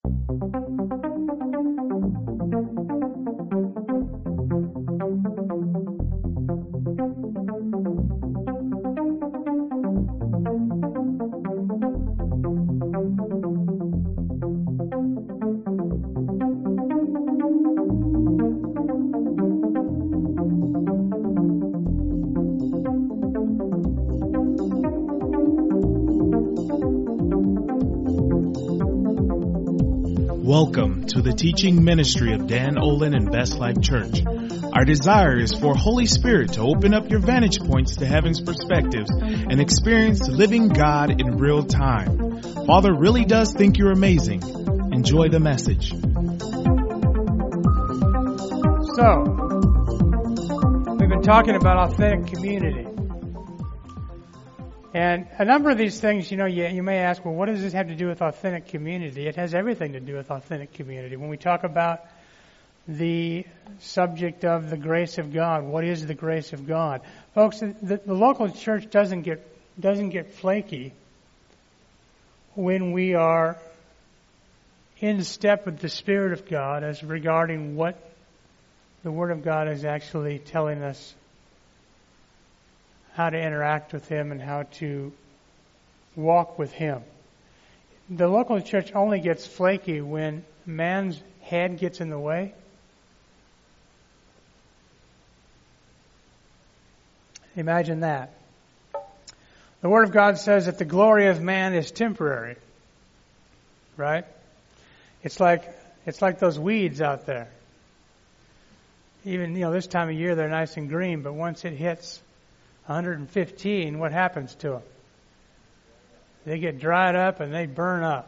Welcome to the teaching ministry of Dan Olin and Best Life Church. Our desire is for Holy Spirit to open up your vantage points to heaven's perspectives and experience living God in real time. Father really does think you're amazing. Enjoy the message. So, we've been talking about authentic community. And a number of these things, you may ask, well, what does this have to do with authentic community? It has everything to do with authentic community. When we talk about the subject of the grace of God, what is the grace of God? Folks, the local church doesn't get flaky when we are in step with the Spirit of God as regarding what the Word of God is actually telling us, how to interact with Him and how to walk with Him. The local church only gets flaky when man's head gets in the way. Imagine that. The Word of God says that the glory of man is temporary. Right? It's like those weeds out there. Even, this time of year they're nice and green, but once it hits 115, what happens to them? They get dried up and they burn up.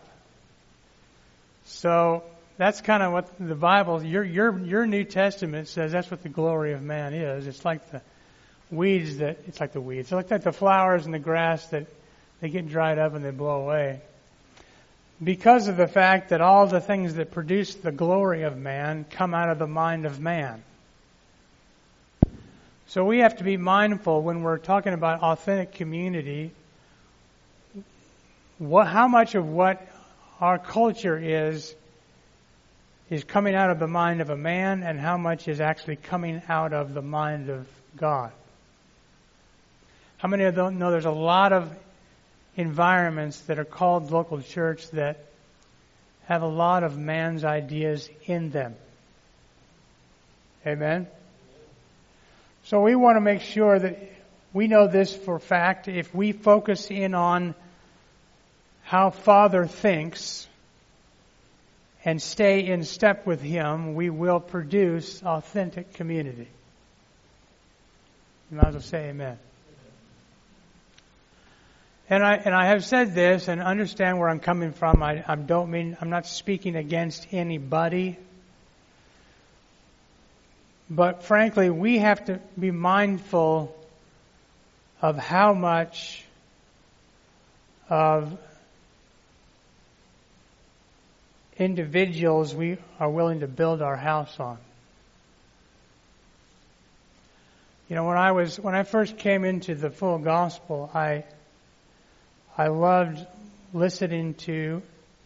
So that's kind of what the Bible, your New Testament says that's what the glory of man is. It's like the weeds it's like the flowers and the grass that they get dried up and they blow away. Because of the fact that all the things that produce the glory of man come out of the mind of man. So we have to be mindful when we're talking about authentic community, how much of what our culture is coming out of the mind of a man and how much is actually coming out of the mind of God. How many of you know there's a lot of environments that are called local church that have a lot of man's ideas in them? Amen? So we want to make sure that we know this for a fact. If we focus in on how Father thinks and stay in step with Him, we will produce authentic community. You might as well say amen. And I have said this, and understand where I'm coming from. I'm not speaking against anybody. But frankly, we have to be mindful of how much of individuals we are willing to build our house on. When I first came into the full gospel, I loved listening to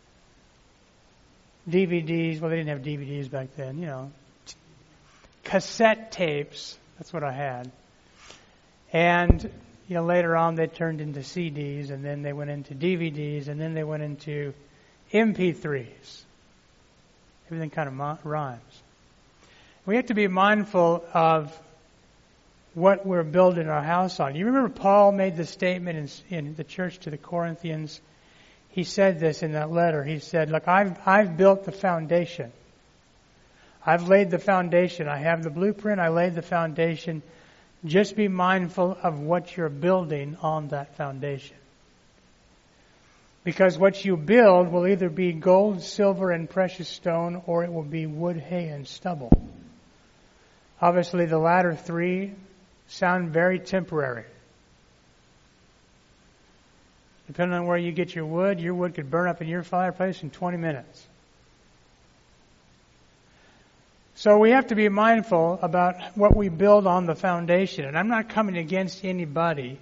DVDs. Well, they didn't have DVDs back then, cassette tapes. That's what I had. And, later on they turned into CDs, and then they went into DVDs, and then they went into MP3s. Everything kind of rhymes. We have to be mindful of what we're building our house on. You remember Paul made the statement in the church to the Corinthians. He said this in that letter. He said, look, I've built the foundation. I've laid the foundation. I have the blueprint. I laid the foundation. Just be mindful of what you're building on that foundation. Because what you build will either be gold, silver, and precious stone, or it will be wood, hay, and stubble. Obviously, the latter three sound very temporary. Depending on where you get your wood could burn up in your fireplace in 20 minutes. So we have to be mindful about what we build on the foundation. And I'm not coming against anybody,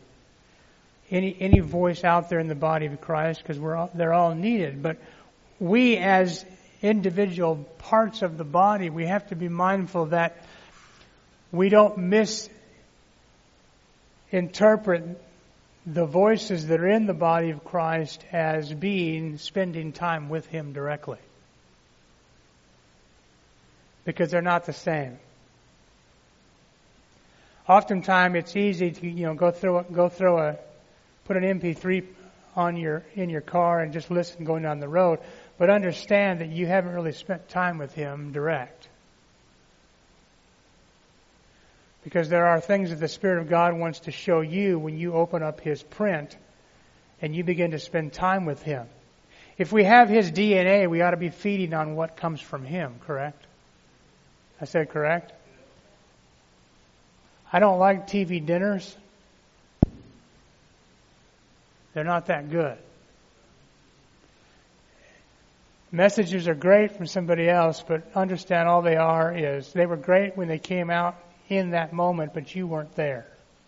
any voice out there in the body of Christ, because they're all needed. But we as individual parts of the body, we have to be mindful that we don't misinterpret the voices that are in the body of Christ as being spending time with Him directly. Because they're not the same. Oftentimes it's easy to put an MP3 in your car and just listen going down the road, but understand that you haven't really spent time with Him direct. Because there are things that the Spirit of God wants to show you when you open up His print and you begin to spend time with Him. If we have His DNA, we ought to be feeding on what comes from Him, correct? I said correct? I don't like TV dinners. They're not that good. Messages are great from somebody else, but understand all they are is they were great when they came out in that moment, but you weren't there.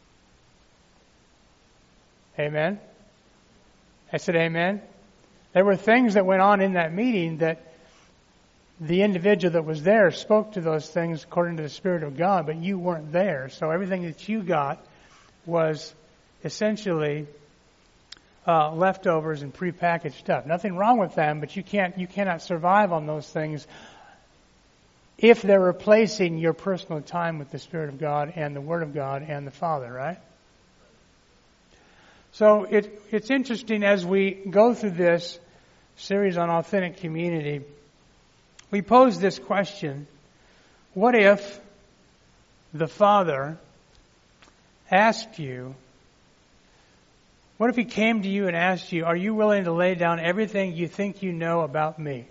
Amen? I said amen. There were things that went on in that meeting that the individual that was there spoke to those things according to the Spirit of God, but you weren't there. So everything that you got was essentially leftovers and prepackaged stuff. Nothing wrong with them, but you cannot survive on those things if they're replacing your personal time with the Spirit of God and the Word of God and the Father, right? So it's interesting as we go through this series on authentic community, we pose this question: what if the Father asked you, what if He came to you and asked you, are you willing to lay down everything you think you know about me?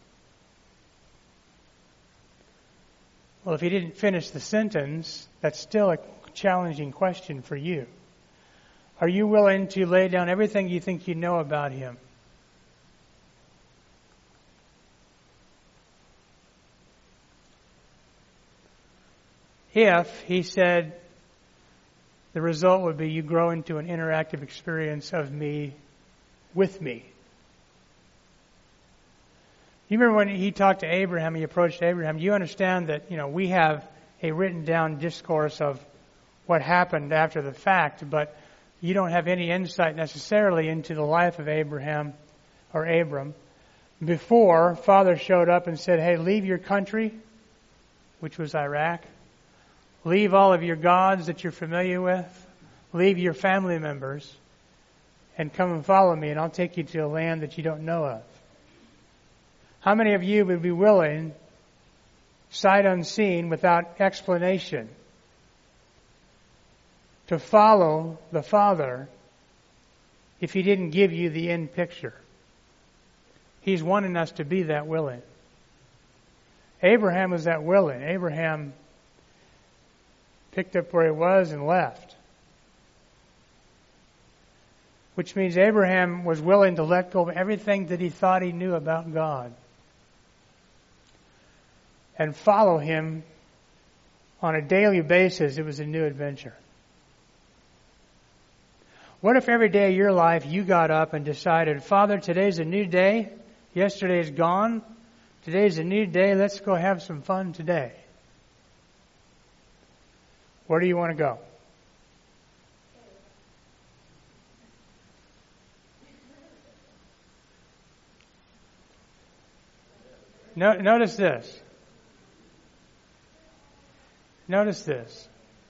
Well, if He didn't finish the sentence, that's still a challenging question for you. Are you willing to lay down everything you think you know about Him? If He said the result would be you grow into an interactive experience of me with me. You remember when He talked to Abraham, He approached Abraham, you understand that, we have a written down discourse of what happened after the fact, but you don't have any insight necessarily into the life of Abraham or Abram before Father showed up and said, hey, leave your country, which was Iraq. Leave all of your gods that you're familiar with. Leave your family members and come and follow me, and I'll take you to a land that you don't know of. How many of you would be willing, sight unseen, without explanation, to follow the Father if He didn't give you the end picture? He's wanting us to be that willing. Abraham was that willing. Abraham picked up where he was and left. Which means Abraham was willing to let go of everything that he thought he knew about God and follow Him on a daily basis. It was a new adventure. What if every day of your life you got up and decided, Father, today's a new day. Yesterday's gone. Today's a new day. Let's go have some fun today. Where do you want to go? Notice this. Notice this.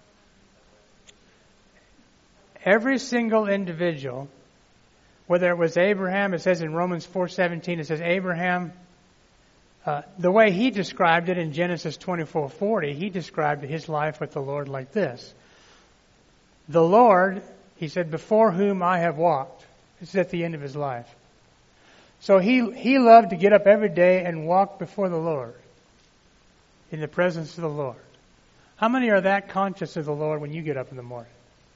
Every single individual, whether it was Abraham, it says in Romans 4:17, it says Abraham, the way he described it in Genesis 24:40, he described his life with the Lord like this. The Lord, he said, before whom I have walked. This is at the end of his life. So he loved to get up every day and walk before the Lord, in the presence of the Lord. How many are that conscious of the Lord when you get up in the morning?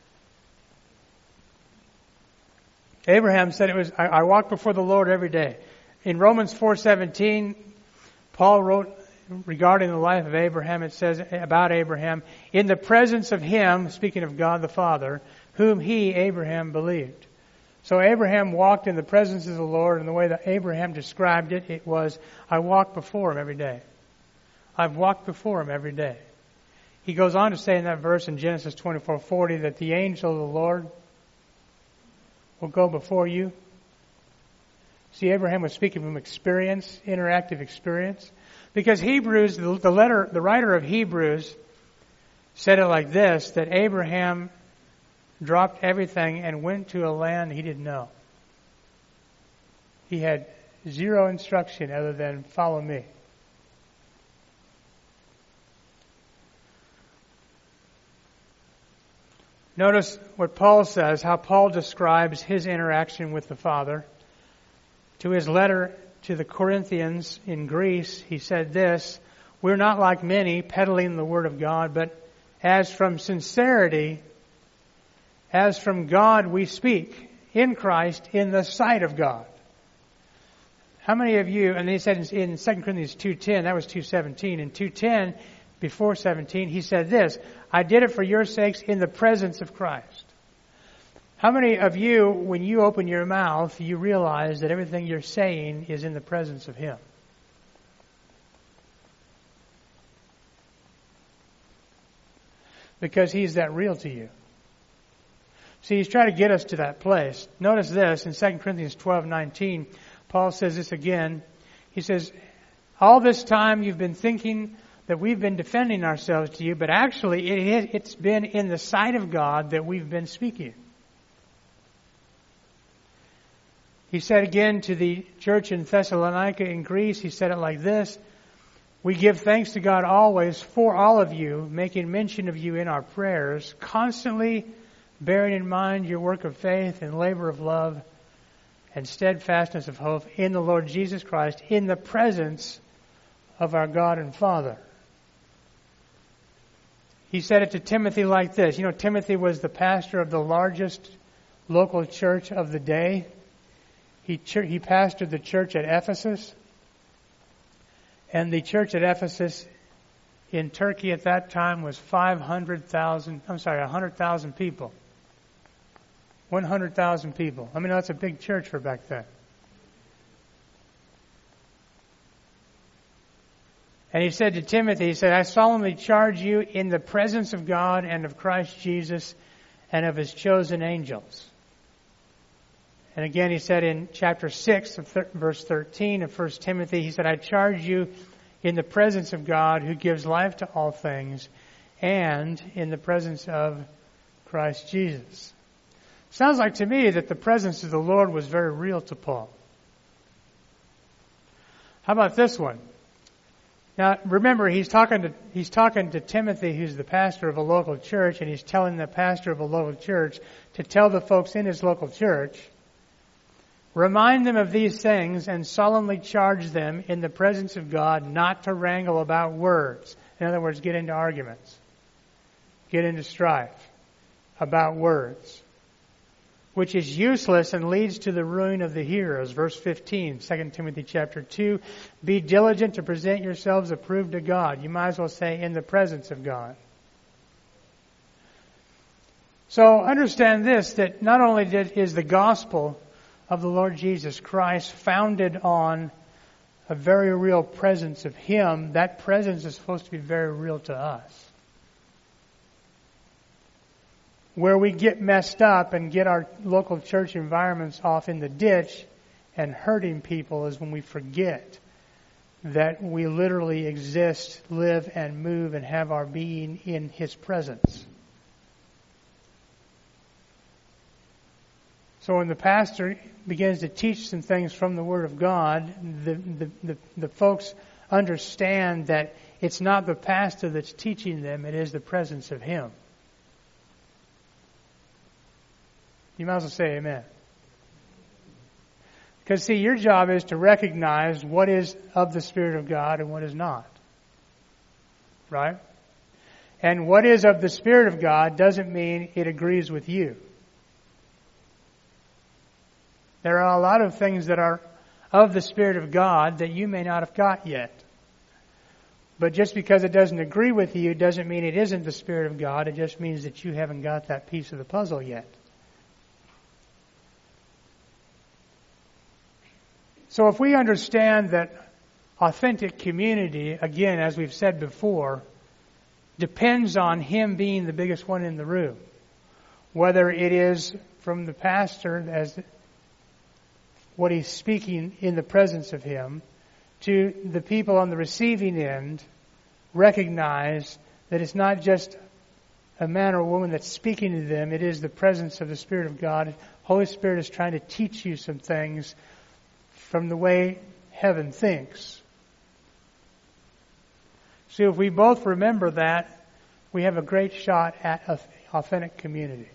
Abraham said I walk before the Lord every day. In Romans 4:17, Paul wrote regarding the life of Abraham, it says about Abraham, in the presence of Him, speaking of God the Father, whom he, Abraham, believed. So Abraham walked in the presence of the Lord, and the way that Abraham described it, it was, I walk before Him every day. I've walked before Him every day. He goes on to say in that verse in Genesis 24:40 that the angel of the Lord will go before you. See, Abraham was speaking from experience, interactive experience. Because Hebrews, the writer of Hebrews said it like this, that Abraham dropped everything and went to a land he didn't know. He had zero instruction other than follow me. Notice what Paul says, how Paul describes his interaction with the Father. To his letter to the Corinthians in Greece, he said this, we're not like many peddling the Word of God, but as from sincerity, as from God we speak, in Christ, in the sight of God. How many of you, and he said in 2 Corinthians 2:10, that was 2:17, in 2:10, before 17, he said this, I did it for your sakes in the presence of Christ. How many of you, when you open your mouth, you realize that everything you're saying is in the presence of Him? Because He's that real to you. See, He's trying to get us to that place. Notice this, in 2 Corinthians 12:19, Paul says this again. He says, all this time you've been thinking that we've been defending ourselves to you, but actually it's been in the sight of God that we've been speaking. He said again to the church in Thessalonica in Greece, he said it like this, we give thanks to God always for all of you, making mention of you in our prayers, constantly bearing in mind your work of faith and labor of love and steadfastness of hope in the Lord Jesus Christ, in the presence of our God and Father. He said it to Timothy like this. You know, Timothy was the pastor of the largest local church of the day. He pastored the church at Ephesus. And the church at Ephesus in Turkey at that time was 100,000 people. 100,000 people. I mean, that's a big church for back then. And he said to Timothy, he said, I solemnly charge you in the presence of God and of Christ Jesus and of His chosen angels. And again, he said in chapter 6, verse 13 of 1 Timothy, he said, I charge you in the presence of God who gives life to all things and in the presence of Christ Jesus. Sounds like to me that the presence of the Lord was very real to Paul. How about this one? Now, remember, he's talking to Timothy, who's the pastor of a local church, and he's telling the pastor of a local church to tell the folks in his local church, remind them of these things and solemnly charge them in the presence of God not to wrangle about words. In other words, get into arguments. Get into strife about words, which is useless and leads to the ruin of the hearers. Verse 15, 2 Timothy chapter 2, be diligent to present yourselves approved to God. You might as well say in the presence of God. So understand this, that not only is the gospel of the Lord Jesus Christ founded on a very real presence of Him, that presence is supposed to be very real to us. Where we get messed up and get our local church environments off in the ditch and hurting people is when we forget that we literally exist, live, and move and have our being in His presence. So when the pastor begins to teach some things from the Word of God, the folks understand that it's not the pastor that's teaching them, it is the presence of Him. You might as well say amen. Because see, your job is to recognize what is of the Spirit of God and what is not. Right? And what is of the Spirit of God doesn't mean it agrees with you. There are a lot of things that are of the Spirit of God that you may not have got yet. But just because it doesn't agree with you doesn't mean it isn't the Spirit of God. It just means that you haven't got that piece of the puzzle yet. So if we understand that authentic community, again, as we've said before, depends on Him being the biggest one in the room, whether it is from the pastor as what he's speaking in the presence of Him, to the people on the receiving end, recognize that it's not just a man or woman that's speaking to them, it is the presence of the Spirit of God. Holy Spirit is trying to teach you some things from the way heaven thinks. So if we both remember that, we have a great shot at authentic community.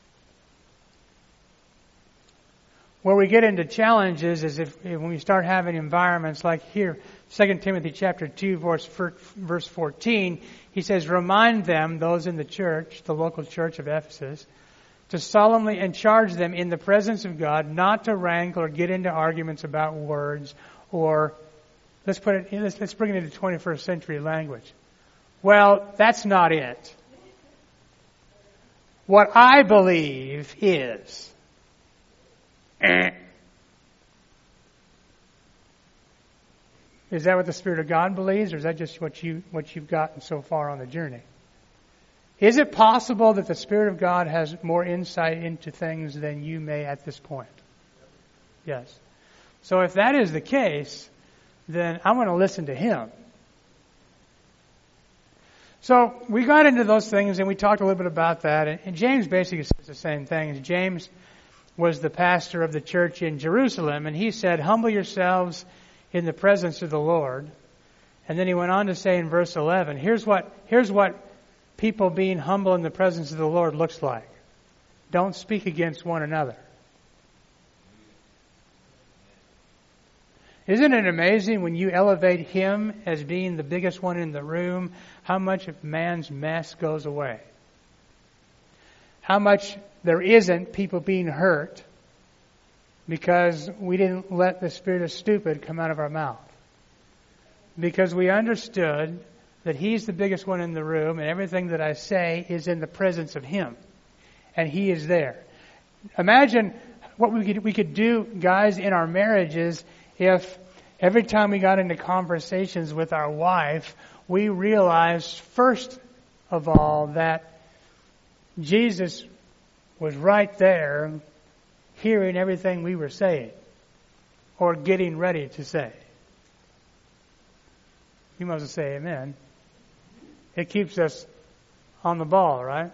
Where we get into challenges is if when we start having environments like here, 2 Timothy chapter 2, verse 14, he says, remind them, those in the church, the local church of Ephesus, to solemnly and charge them in the presence of God not to wrangle or get into arguments about words, or let's bring it into 21st century language. Well, that's not it. What I believe is Is that what the Spirit of God believes, or is that just what you've gotten so far on the journey? Is it possible that the Spirit of God has more insight into things than you may at this point? Yes. So if that is the case, then I want to listen to Him. So we got into those things and we talked a little bit about that. And James basically says the same thing. James was the pastor of the church in Jerusalem, and he said, humble yourselves in the presence of the Lord. And then he went on to say in verse 11, here's what people being humble in the presence of the Lord looks like. Don't speak against one another. Isn't it amazing when you elevate Him as being the biggest one in the room, how much of man's mess goes away? How much there isn't people being hurt because we didn't let the spirit of stupid come out of our mouth. Because we understood that He's the biggest one in the room, and everything that I say is in the presence of Him. And He is there. Imagine what we could do, guys, in our marriages if every time we got into conversations with our wife, we realized, first of all, that Jesus was right there hearing everything we were saying or getting ready to say. You must have say amen. It keeps us on the ball, right?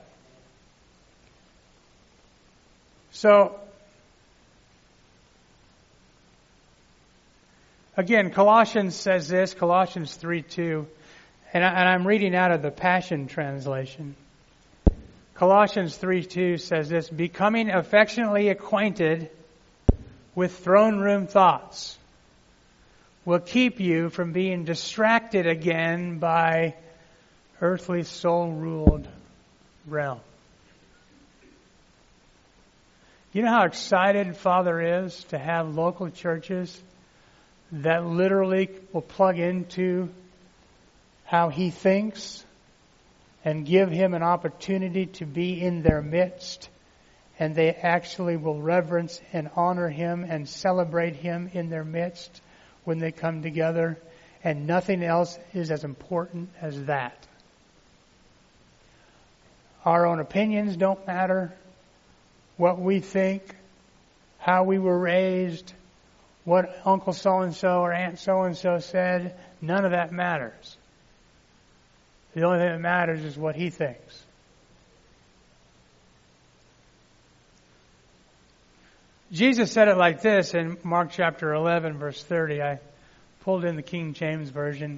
So, again, Colossians says this, Colossians 3:2, and I'm reading out of the Passion Translation. Colossians 3:2 says this, becoming affectionately acquainted with throne room thoughts will keep you from being distracted again by earthly soul-ruled realm. You know how excited Father is to have local churches that literally will plug into how He thinks and give Him an opportunity to be in their midst, and they actually will reverence and honor Him and celebrate Him in their midst when they come together, and nothing else is as important as that. Our own opinions don't matter. What we think, how we were raised, what Uncle so-and-so or Aunt so-and-so said, none of that matters. The only thing that matters is what He thinks. Jesus said it like this in Mark chapter 11, verse 30. I pulled in the King James Version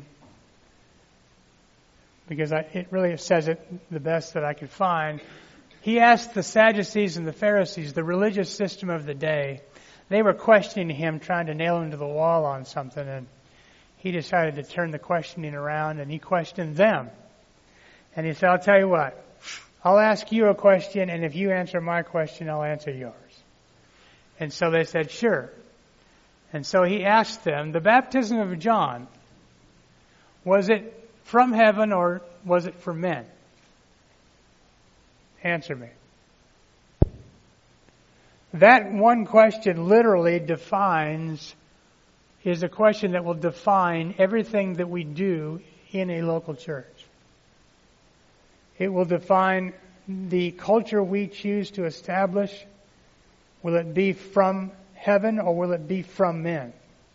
because it really says it the best that I could find. He asked the Sadducees and the Pharisees, the religious system of the day. They were questioning Him, trying to nail Him to the wall on something, and He decided to turn the questioning around, and He questioned them. And He said, I'll tell you what, I'll ask you a question, and if you answer my question, I'll answer yours. And so they said, sure. And so He asked them, the baptism of John, was it from heaven or was it from men? Answer me. That one question literally defines is a question that will define everything that we do in a local church. It will define the culture we choose to establish. Will it be from heaven or will it be from men?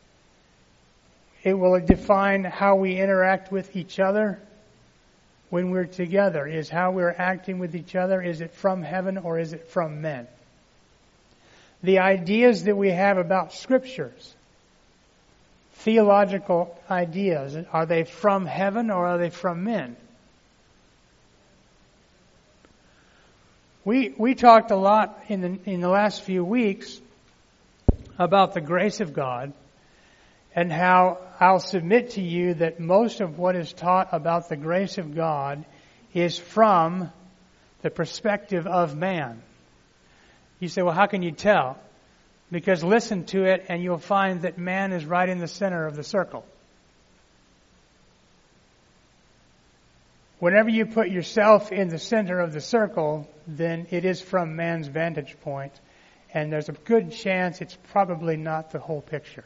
It will define how we interact with each other when we're together. Is how we're acting with each other, is it from heaven or is it from men? The ideas that we have about scriptures, theological ideas, are they from heaven or are they from men? We talked a lot in the last few weeks about the grace of God, and how I'll submit to you that most of what is taught about the grace of God is from the perspective of man. You say, well, how can you tell? Because listen to it and you'll find that man is right in the center of the circle. Whenever you put yourself in the center of the circle, then it is from man's vantage point, and there's a good chance it's probably not the whole picture.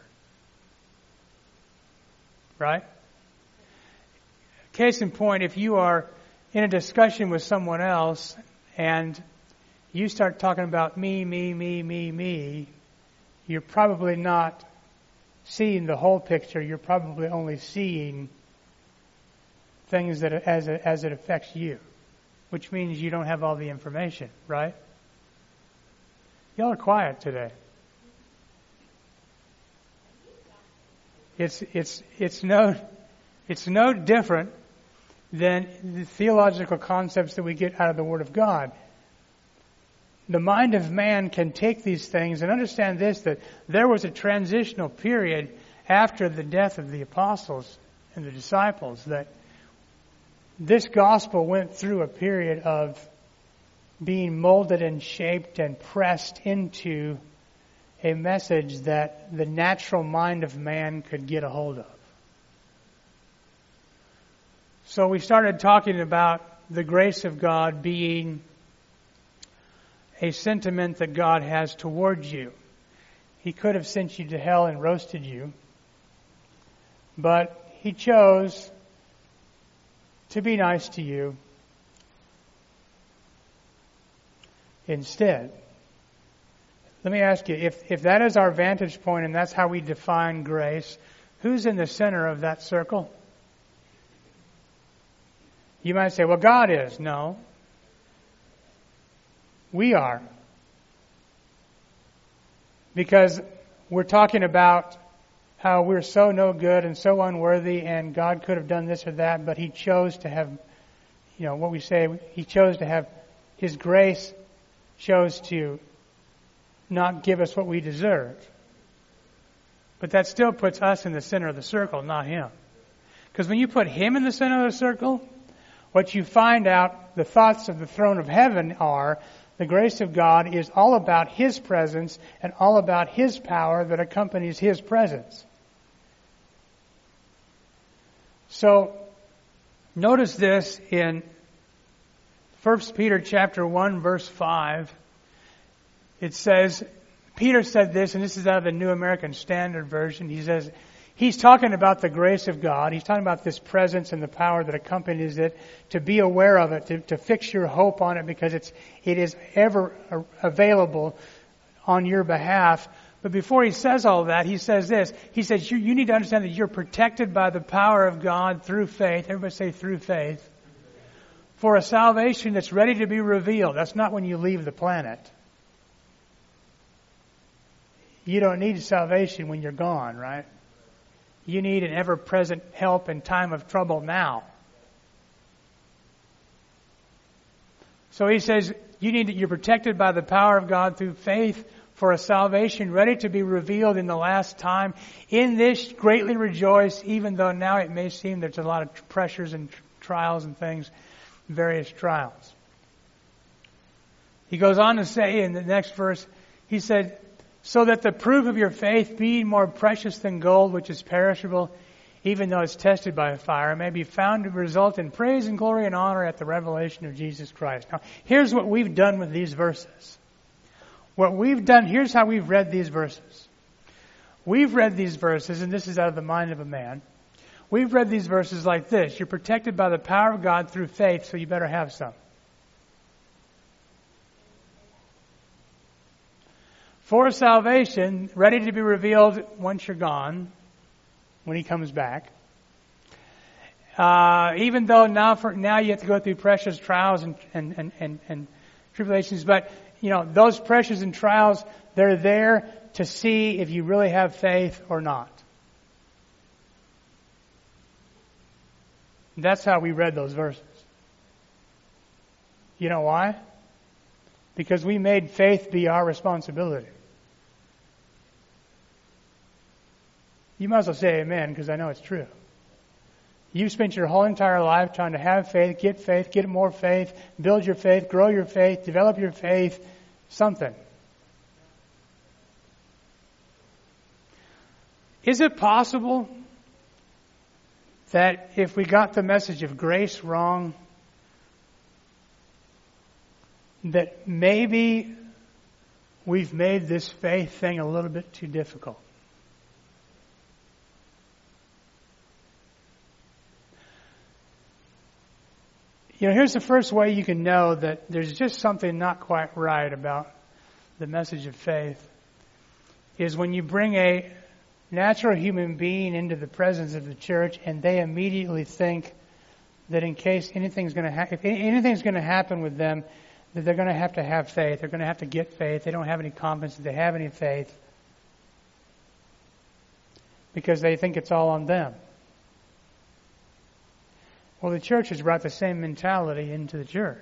Right? Case in point, if you are in a discussion with someone else and you start talking about me, you're probably not seeing the whole picture. You're probably only seeing things that as it affects you, which means you don't have all the information, right? Y'all are quiet today. It's no different than the theological concepts that we get out of the Word of God. The mind of man can take these things and understand this, that there was a transitional period after the death of the apostles and the disciples, that this gospel went through a period of being molded and shaped and pressed into a message that the natural mind of man could get a hold of. So we started talking about the grace of God being a sentiment that God has towards you. He could have sent you to hell and roasted you, but He chose to be nice to you instead. Let me ask you, if that is our vantage point and that's how we define grace, who's in the center of that circle? You might say, well, God is. No. We are. Because we're talking about how we're so no good and so unworthy and God could have done this or that, but He chose to have, what we say, He chose to have, His grace chose to not give us what we deserve. But that still puts us in the center of the circle, not Him. Because when you put Him in the center of the circle, what you find out, the thoughts of the throne of heaven are, the grace of God is all about His presence and all about His power that accompanies His presence. So, notice this in 1 Peter chapter 1, verse 5. It says, Peter said this, and this is out of the New American Standard Version. He says, he's talking about the grace of God. He's talking about this presence and the power that accompanies it, to be aware of it, to fix your hope on it, because it is ever available on your behalf. But before he says all that, he says this. He says, you need to understand that you're protected by the power of God through faith. Everybody say through faith. For a salvation that's ready to be revealed. That's not when you leave the planet. You don't need salvation when you're gone, right? You need an ever-present help in time of trouble now. So he says, you're protected by the power of God through faith for a salvation ready to be revealed in the last time. In this greatly rejoice, even though now it may seem there's a lot of pressures and trials and things, various trials. He goes on to say in the next verse, he said, so that the proof of your faith, being more precious than gold, which is perishable, even though it's tested by fire, may be found to result in praise and glory and honor at the revelation of Jesus Christ. Now, here's what we've done with these verses. Here's how we've read these verses. We've read these verses, and this is out of the mind of a man. We've read these verses like this. You're protected by the power of God through faith, so you better have some. For salvation, ready to be revealed once you're gone, when He comes back. Even though now you have to go through precious trials and tribulations, but those pressures and trials, they're there to see if you really have faith or not. That's how we read those verses. You know why? Because we made faith be our responsibility. You might as well say amen, because I know it's true. You've spent your whole entire life trying to have faith, get more faith, build your faith, grow your faith, develop your faith, something. Is it possible that if we got the message of grace wrong, that maybe we've made this faith thing a little bit too difficult? Here's the first way you can know that there's just something not quite right about the message of faith, is when you bring a natural human being into the presence of the church and they immediately think that in case anything's going to if anything's going to happen with them, that they're going to have faith. They're going to have to get faith. They don't have any confidence that they have any faith because they think it's all on them. Well, the church has brought the same mentality into the church.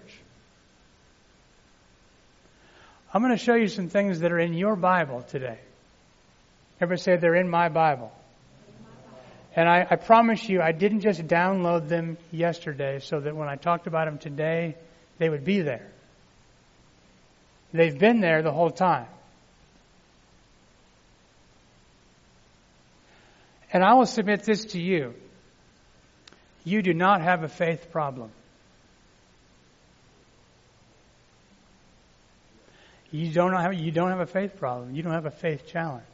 I'm going to show you some things that are in your Bible today. Everybody say they're in my Bible. And I promise you, I didn't just download them yesterday so that when I talked about them today, they would be there. They've been there the whole time. And I will submit this to you. You do not have a faith problem. You don't have a faith problem. You don't have a faith challenge.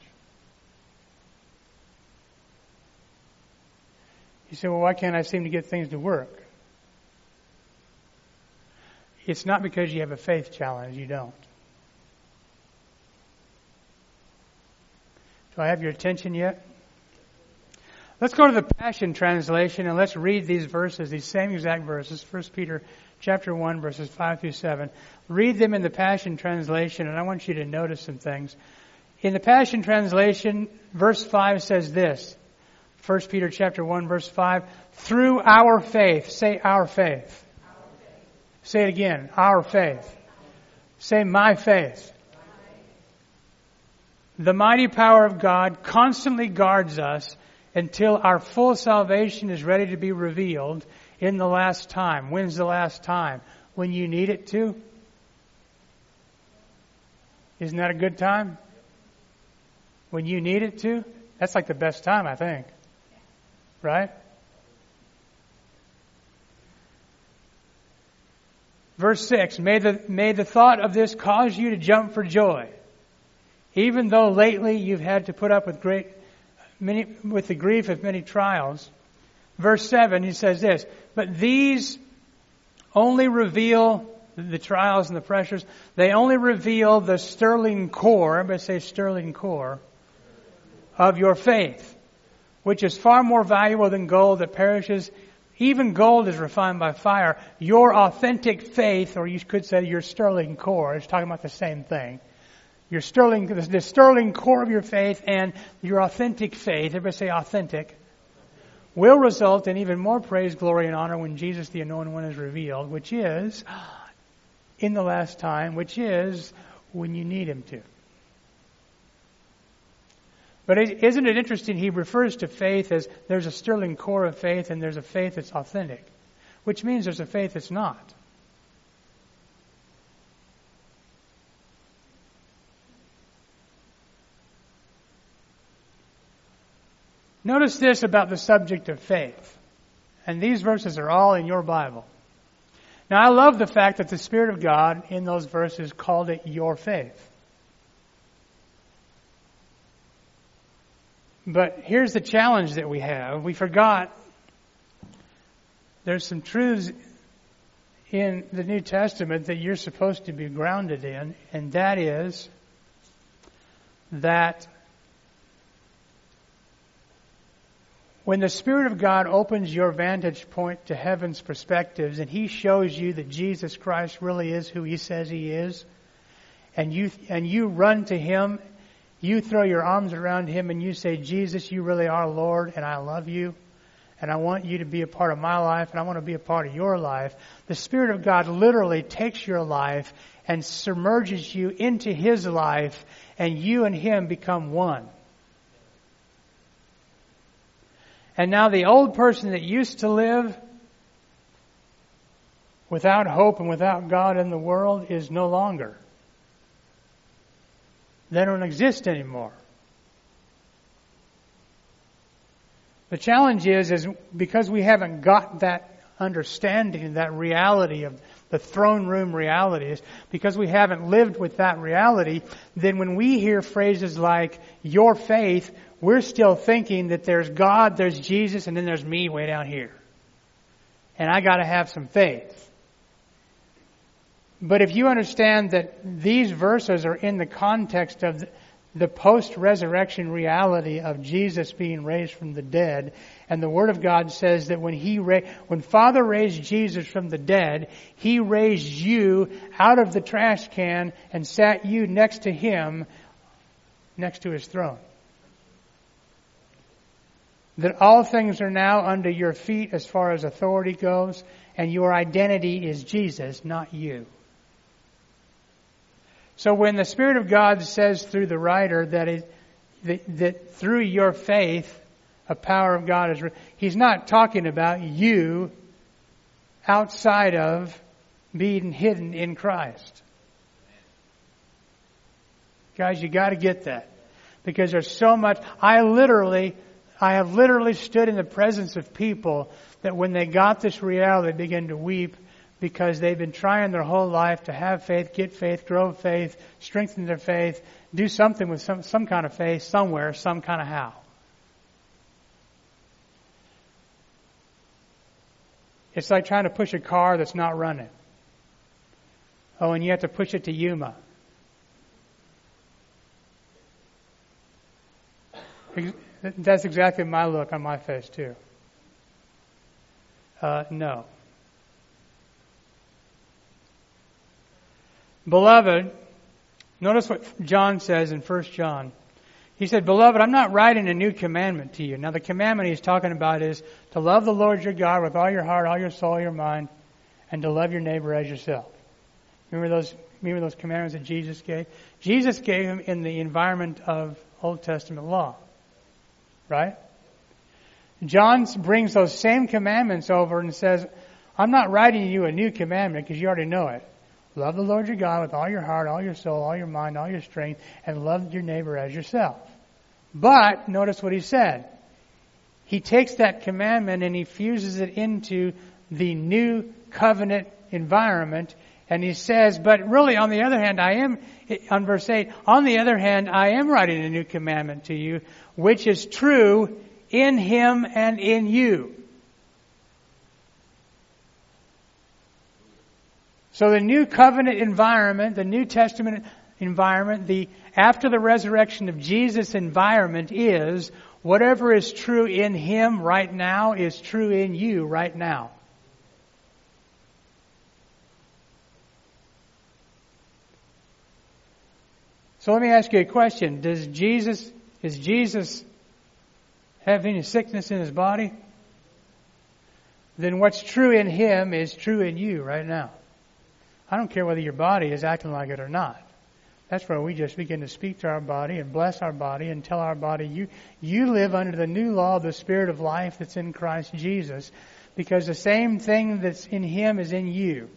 You say, well, why can't I seem to get things to work? It's not because you have a faith challenge. You don't. Do I have your attention yet? Let's go to the Passion Translation and let's read these verses, these same exact verses, 1 Peter chapter 1, verses 5 through 7. Read them in the Passion Translation, and I want you to notice some things. In the Passion Translation, verse 5 says this, 1 Peter chapter 1, verse 5, through our faith. Say our faith. Our faith. Say it again, our faith. Say my faith. The mighty power of God constantly guards us until our full salvation is ready to be revealed in the last time. When's the last time? When you need it to? Isn't that a good time? When you need it to? That's like the best time, I think. Right? Verse 6, may the thought of this cause you to jump for joy, even though lately you've had to put up with the grief of many trials. Verse 7, he says this, but these only reveal the trials and the pressures. They only reveal the sterling core, everybody say sterling core, of your faith, which is far more valuable than gold that perishes. Even gold is refined by fire. Your authentic faith, or you could say your sterling core, is talking about the same thing. The sterling core of your faith and your authentic faith, everybody say authentic, will result in even more praise, glory, and honor when Jesus, the Anointed One, is revealed, which is in the last time, which is when you need Him to. But isn't it interesting? He refers to faith as there's a sterling core of faith and there's a faith that's authentic, which means there's a faith that's not. Notice this about the subject of faith. And these verses are all in your Bible. Now, I love the fact that the Spirit of God in those verses called it your faith. But here's the challenge that we have. We forgot there's some truths in the New Testament that you're supposed to be grounded in, and that is that when the Spirit of God opens your vantage point to heaven's perspectives and He shows you that Jesus Christ really is who He says He is, and you run to Him, you throw your arms around Him and you say, Jesus, you really are Lord, and I love you, and I want you to be a part of my life, and I want to be a part of your life. The Spirit of God literally takes your life and submerges you into His life, and you and Him become one. And now the old person that used to live without hope and without God in the world is no longer. They don't exist anymore. The challenge is because we haven't got that understanding, that reality of the throne room realities, because we haven't lived with that reality, then when we hear phrases like your faith, we're still thinking that there's God, there's Jesus, and then there's me way down here. And I got to have some faith. But if you understand that these verses are in the context of the post-resurrection reality of Jesus being raised from the dead, and the Word of God says that when Father raised Jesus from the dead, He raised you out of the trash can and sat you next to Him, next to His throne. That all things are now under your feet as far as authority goes, and your identity is Jesus, not you. So when the Spirit of God says through the writer that through your faith a power of God is, He's not talking about you outside of being hidden in Christ. Guys, you got to get that, because there's so much. I have literally stood in the presence of people that when they got this reality, they began to weep, because they've been trying their whole life to have faith, get faith, grow faith, strengthen their faith, do something with some kind of faith somewhere, some kind of how. It's like trying to push a car that's not running. Oh, and you have to push it to Yuma. That's exactly my look on my face too. No. Beloved, notice what John says in 1 John. He said, Beloved, I'm not writing a new commandment to you. Now the commandment he's talking about is to love the Lord your God with all your heart, all your soul, your mind, and to love your neighbor as yourself. Remember those commandments that Jesus gave? Jesus gave them in the environment of Old Testament law. Right? John brings those same commandments over and says, I'm not writing you a new commandment because you already know it. Love the Lord your God with all your heart, all your soul, all your mind, all your strength, and love your neighbor as yourself. But, notice what he said. He takes that commandment and he fuses it into the new covenant environment, and he says, but really on the other hand, on verse 8, on the other hand, I am writing a new commandment to you, which is true in Him and in you. So the new covenant environment, the New Testament environment, the after the resurrection of Jesus environment is whatever is true in Him right now is true in you right now. So let me ask you a question. Is Jesus have any sickness in His body? Then what's true in Him is true in you right now. I don't care whether your body is acting like it or not. That's where we just begin to speak to our body and bless our body and tell our body, you live under the new law of the Spirit of life that's in Christ Jesus, because the same thing that's in Him is in you.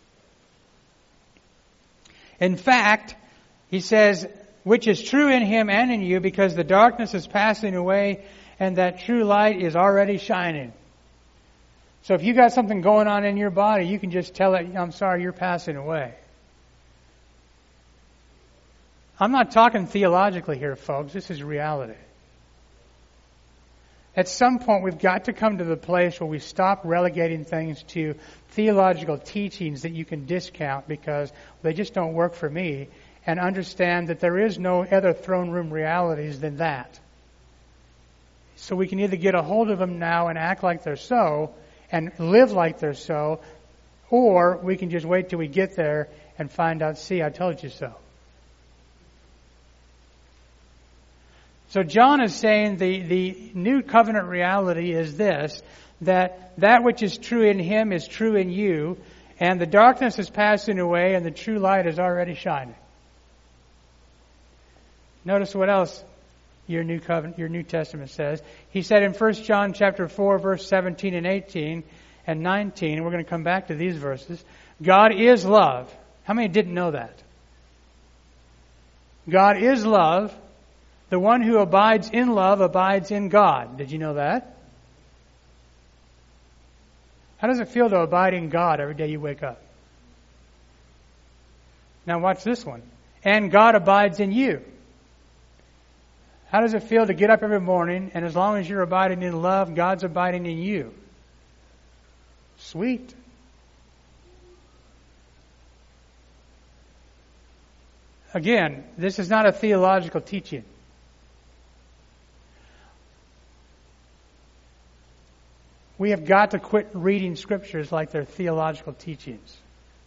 In fact, he says, which is true in Him and in you, because the darkness is passing away and that true light is already shining. So if you got something going on in your body, you can just tell it, I'm sorry, you're passing away. I'm not talking theologically here, folks. This is reality. At some point, we've got to come to the place where we stop relegating things to theological teachings that you can discount because they just don't work for me, and understand that there is no other throne room realities than that. So we can either get a hold of them now and act like they're so, and live like they're so, or we can just wait till we get there and find out, see, I told you so. So John is saying the new covenant reality is this, that which is true in him is true in you, and the darkness is passing away and the true light is already shining. Notice what else your New Testament says. He said in 1 John chapter 4, verse 17 and 18 and 19, we're going to come back to these verses, God is love. How many didn't know that? God is love. The one who abides in love abides in God. Did you know that? How does it feel to abide in God every day you wake up? Now watch this one. And God abides in you. How does it feel to get up every morning and as long as you're abiding in love, God's abiding in you? Sweet. Again, this is not a theological teaching. We have got to quit reading scriptures like they're theological teachings.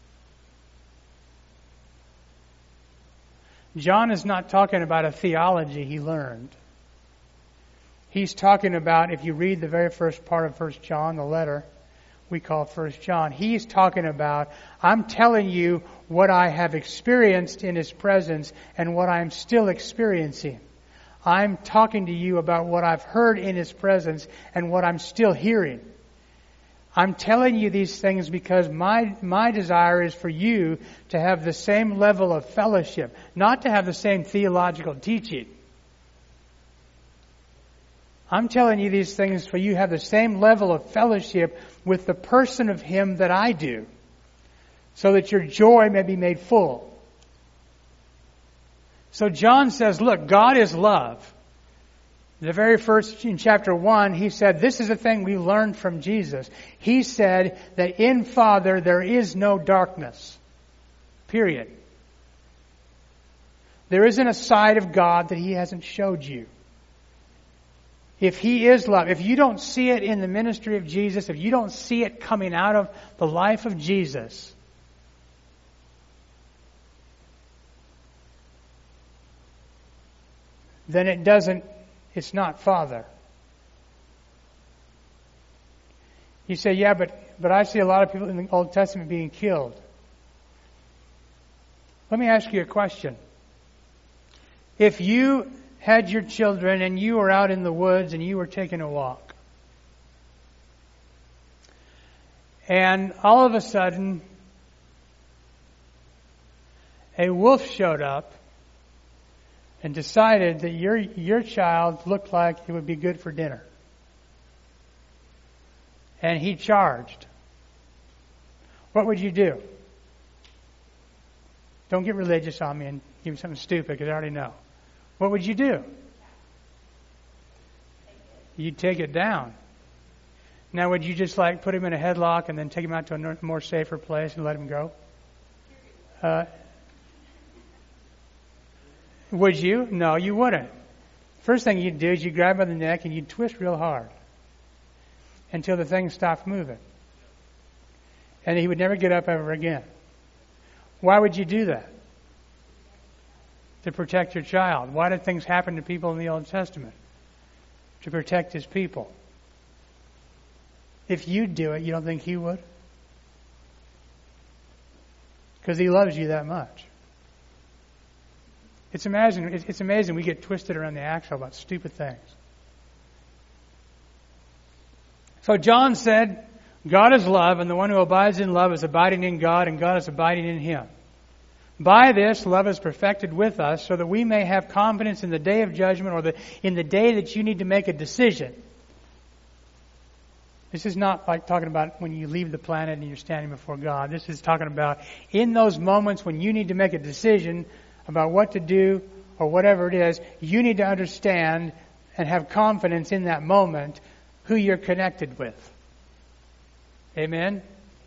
John is not talking about a theology he learned. He's talking about, if you read the very first part of 1 John, the letter we call 1 John, he's talking about, I'm telling you what I have experienced in His presence and what I'm still experiencing. I'm talking to you about what I've heard in His presence and what I'm still hearing. I'm telling you these things because my desire is for you to have the same level of fellowship, not to have the same theological teaching. I'm telling you these things for you to have the same level of fellowship with the person of Him that I do, so that your joy may be made full. So John says, look, God is love. The very first, in chapter 1, he said, this is the thing we learned from Jesus. He said that in Father there is no darkness. Period. There isn't a side of God that He hasn't showed you. If He is love, if you don't see it in the ministry of Jesus, if you don't see it coming out of the life of Jesus, then it's not Father. You say, yeah, but I see a lot of people in the Old Testament being killed. Let me ask you a question. If you had your children and you were out in the woods and you were taking a walk, and all of a sudden a wolf showed up and decided that your child looked like it would be good for dinner, and he charged, what would you do? Don't get religious on me and give me something stupid, because I already know. What would you do? You'd take it down. Now, would you just put him in a headlock and then take him out to a more safer place and let him go? Would you? No, you wouldn't. First thing you'd do is you'd grab him by the neck and you'd twist real hard until the thing stopped moving. And he would never get up ever again. Why would you do that? To protect your child. Why did things happen to people in the Old Testament? To protect His people. If you do it, you don't think He would? Because He loves you that much. It's amazing we get twisted around the axle about stupid things. So John said, God is love, and the one who abides in love is abiding in God, and God is abiding in him. By this, love is perfected with us, so that we may have confidence in the day of judgment, or in the day that you need to make a decision. This is not like talking about when you leave the planet and you're standing before God. This is talking about in those moments when you need to make a decision about what to do or whatever it is, you need to understand and have confidence in that moment who you're connected with. Amen?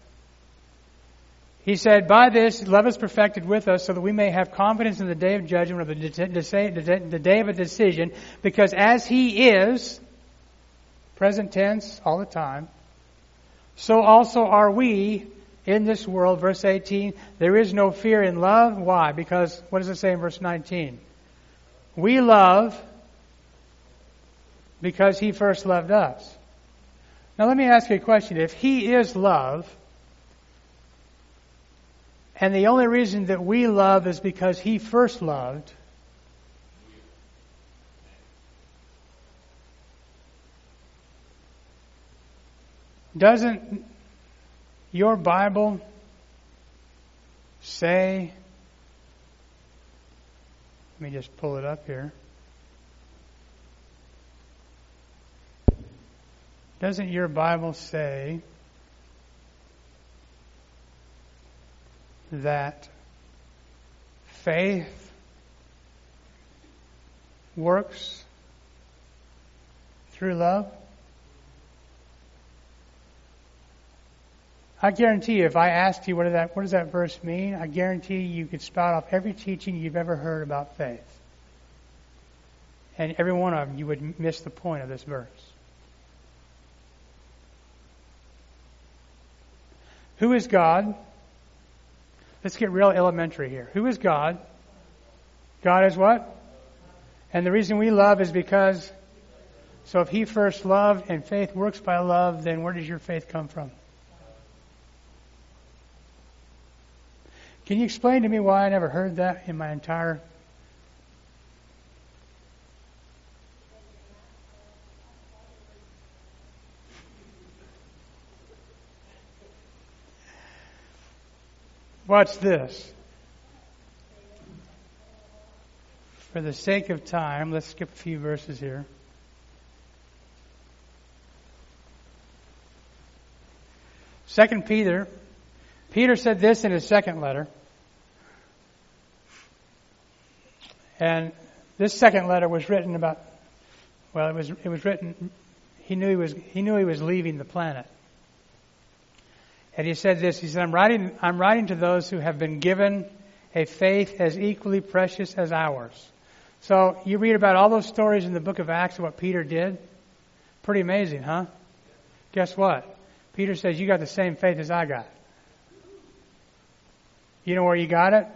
He said, by this, love is perfected with us so that we may have confidence in the day of judgment, or the day of a decision, because as He is, present tense all the time, so also are we in this world. Verse 18, there is no fear in love. Why? Because, what does it say in verse 19? We love because He first loved us. Now let me ask you a question. If He is love, and the only reason that we love is because He first loved, doesn't your Bible say, let me just pull it up here. Doesn't your Bible say that faith works through love? I guarantee you, if I asked you what does that verse mean, I guarantee you could spout off every teaching you've ever heard about faith. And every one of them, you would miss the point of this verse. Who is God? Let's get real elementary here. Who is God? God is what? And the reason we love is because, so if He first loved and faith works by love, then where does your faith come from? Can you explain to me why I never heard that in my entire... Watch this. For the sake of time, let's skip a few verses here. Second Peter. Peter said this in his second letter. And this second letter was written about, well, it was written, he knew he was leaving the planet. And he said this, he said, I'm writing to those who have been given a faith as equally precious as ours. So you read about all those stories in the book of Acts of what Peter did. Pretty amazing, huh? Guess what? Peter says, you got the same faith as I got. You know where you got it?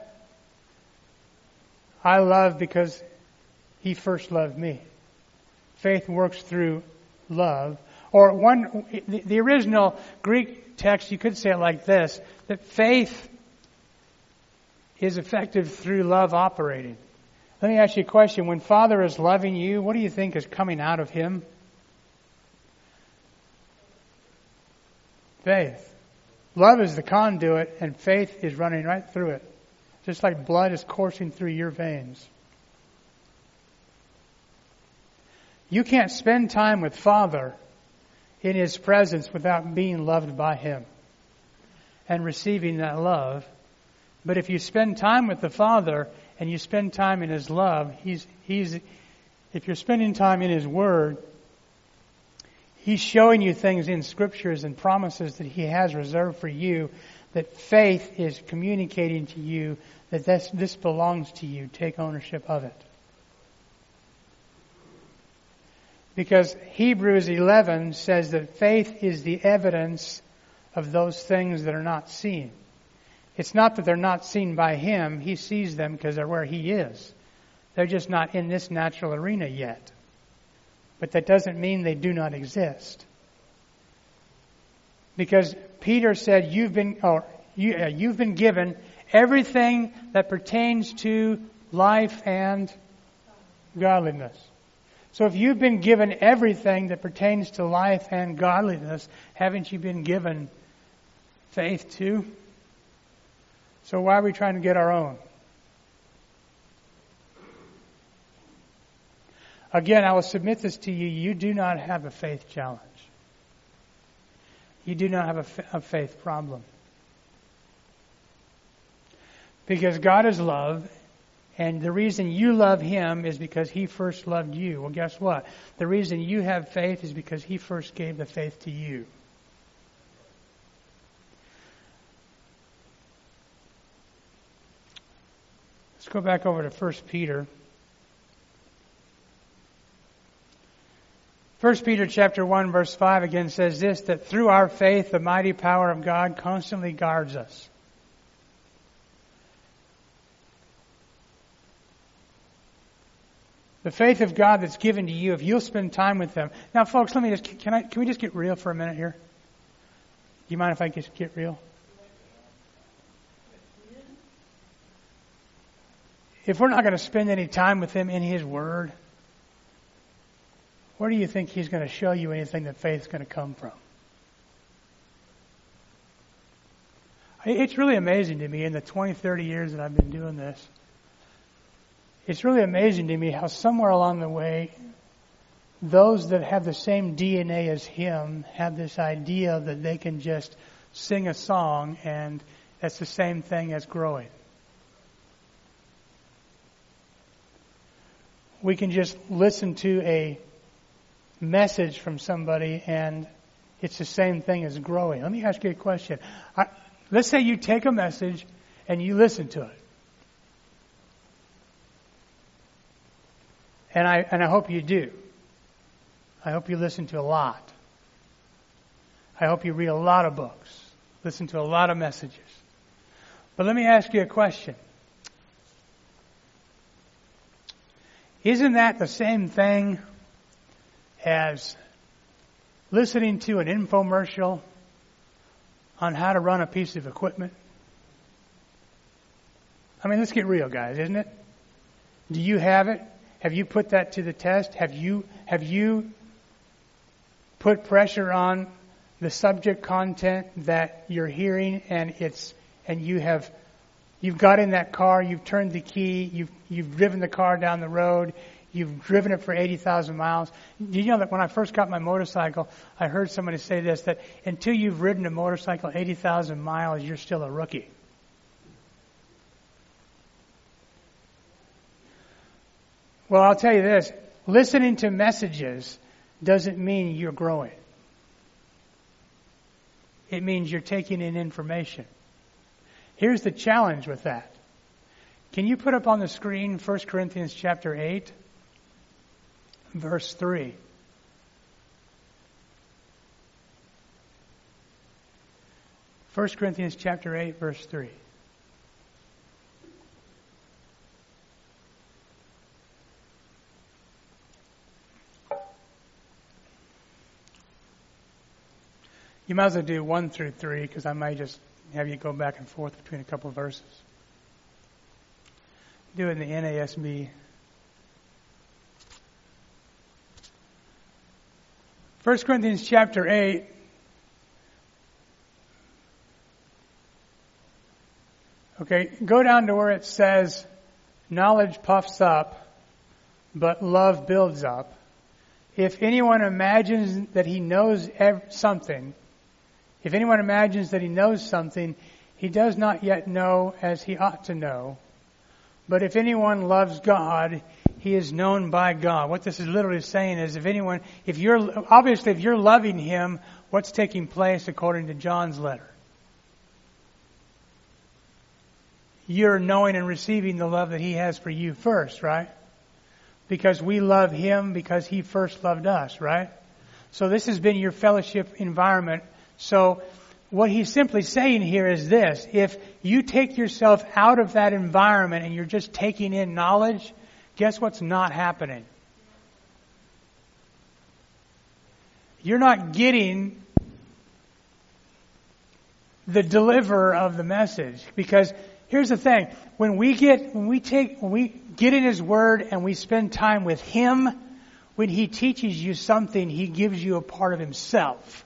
I love because He first loved me. Faith works through love. Or the original Greek text, you could say it like this, that faith is effective through love operating. Let me ask you a question. When Father is loving you, what do you think is coming out of Him? Faith. Love is the conduit, and faith is running right through it. Just like blood is coursing through your veins. You can't spend time with Father in His presence without being loved by Him and receiving that love. But if you spend time with the Father and you spend time in His love, if you're spending time in His Word, He's showing you things in Scriptures and promises that He has reserved for you, that faith is communicating to you that this belongs to you. Take ownership of it. Because Hebrews 11 says that faith is the evidence of those things that are not seen. It's not that they're not seen by Him. He sees them because they're where He is. They're just not in this natural arena yet. But that doesn't mean they do not exist. Because Peter said, you've been given everything that pertains to life and godliness. So if you've been given everything that pertains to life and godliness, haven't you been given faith too? So why are we trying to get our own? Again, I will submit this to you. You do not have a faith challenge. You do not have a faith problem. Because God is love, And the reason you love Him is because He first loved you. Well, guess what? The reason you have faith is because He first gave the faith to you. Let's go back over to 1 Peter. 1 Peter chapter 1 verse 5 again says this, that through our faith the mighty power of God constantly guards us. The faith of God that's given to you, if you'll spend time with Him. Now folks, can we just get real for a minute here? Do you mind if I just get real? If we're not going to spend any time with Him in His Word, where do you think He's going to show you anything that faith's going to come from? It's really amazing to me in the 20, 30 years that I've been doing this. It's really amazing to me how somewhere along the way, those that have the same DNA as Him have this idea that they can just sing a song and that's the same thing as growing. We can just listen to a message from somebody and it's the same thing as growing. Let me ask you a question. Let's say you take a message and you listen to it. And I hope you do. I hope you listen to a lot. I hope you read a lot of books. Listen to a lot of messages. But let me ask you a question. Isn't that the same thing as listening to an infomercial on how to run a piece of equipment? I mean, let's get real, guys, isn't it? Do you have it? Have you put that to the test? Have you put pressure on the subject content that you're hearing and you've got in that car, you've turned the key, you've driven the car down the road, you've driven it for 80,000 miles. Do you know that when I first got my motorcycle, I heard somebody say this, that until you've ridden a motorcycle 80,000 miles, you're still a rookie. Well, I'll tell you this, listening to messages doesn't mean you're growing. It means you're taking in information. Here's the challenge with that. Can you put up on the screen 1 Corinthians chapter 8, verse 3? First Corinthians chapter 8, verse 3. You might as well do 1 through 3 because I might just have you go back and forth between a couple of verses. Do it in the NASB. 1 Corinthians chapter 8. Okay, go down to where it says, knowledge puffs up, but love builds up. If anyone imagines that he knows something, he does not yet know as he ought to know. But if anyone loves God, he is known by God. What this is literally saying is if you're loving Him, what's taking place according to John's letter? You're knowing and receiving the love that He has for you first, right? Because we love Him because He first loved us, right? So this has been your fellowship environment. So what he's simply saying here is this. If you take yourself out of that environment and you're just taking in knowledge, guess what's not happening? You're not getting the deliverer of the message. Because here's the thing. When we get in His Word and we spend time with Him, when He teaches you something, He gives you a part of Himself.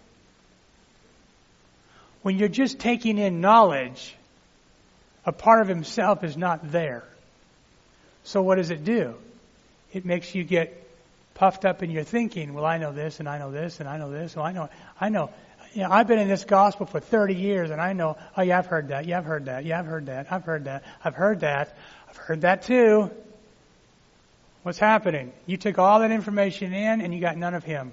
When you're just taking in knowledge, a part of Himself is not there. So what does it do? It makes you get puffed up in your thinking. Well, I know this, and I know this, and I know this. Well, I know. I've been in this gospel for 30 years and I know, oh yeah, I've heard that. Yeah, I've heard that. Yeah, I've heard that. I've heard that. I've heard that. I've heard that too. What's happening? You took all that information in and you got none of Him.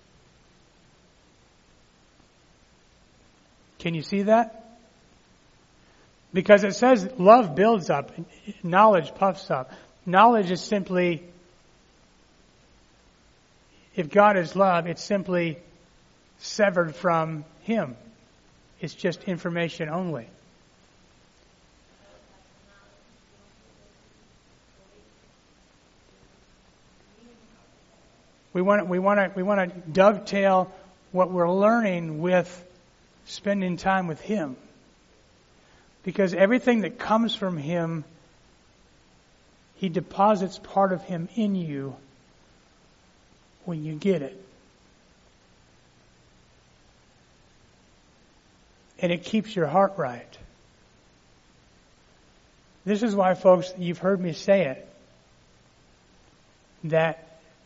Can you see that? Because it says love builds up, knowledge puffs up. Knowledge is simply, if God is love, it's simply severed from Him. It's just information only. We want to dovetail what we're learning with spending time with Him. Because everything that comes from Him, He deposits part of Him in you when you get it. And it keeps your heart right. This is why, folks, you've heard me say it, that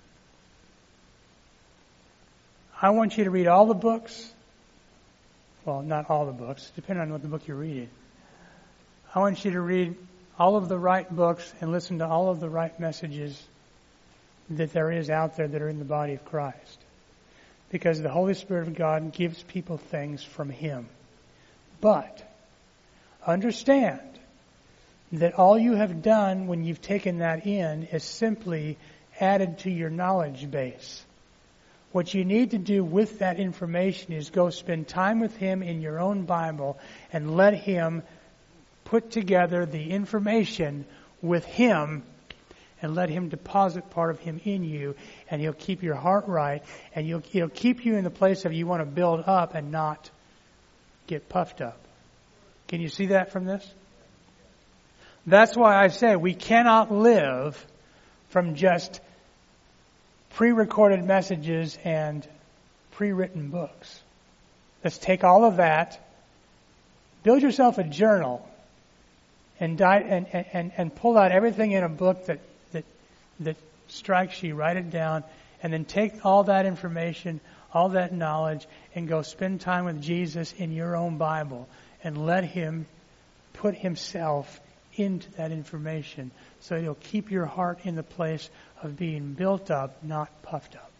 I want you to read all the books. Well, not all the books, depending on what the book you're reading. I want you to read all of the right books and listen to all of the right messages that there is out there that are in the body of Christ. Because the Holy Spirit of God gives people things from Him. But understand that all you have done when you've taken that in is simply added to your knowledge base. What you need to do with that information is go spend time with Him in your own Bible and let Him put together the information with Him and let Him deposit part of Him in you, and He'll keep your heart right, and He'll keep you in the place of you want to build up and not get puffed up. Can you see that from this? That's why I say we cannot live from just pre-recorded messages and pre-written books. Let's take all of that, build yourself a journal, and pull out everything in a book that strikes you, write it down, and then take all that information, all that knowledge, and go spend time with Jesus in your own Bible and let Him put Himself into that information so He'll keep your heart in the place of being built up, not puffed up.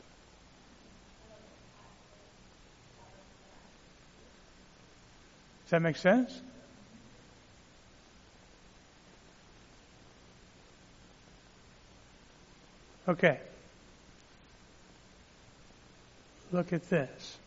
Does that make sense? Okay. Look at this.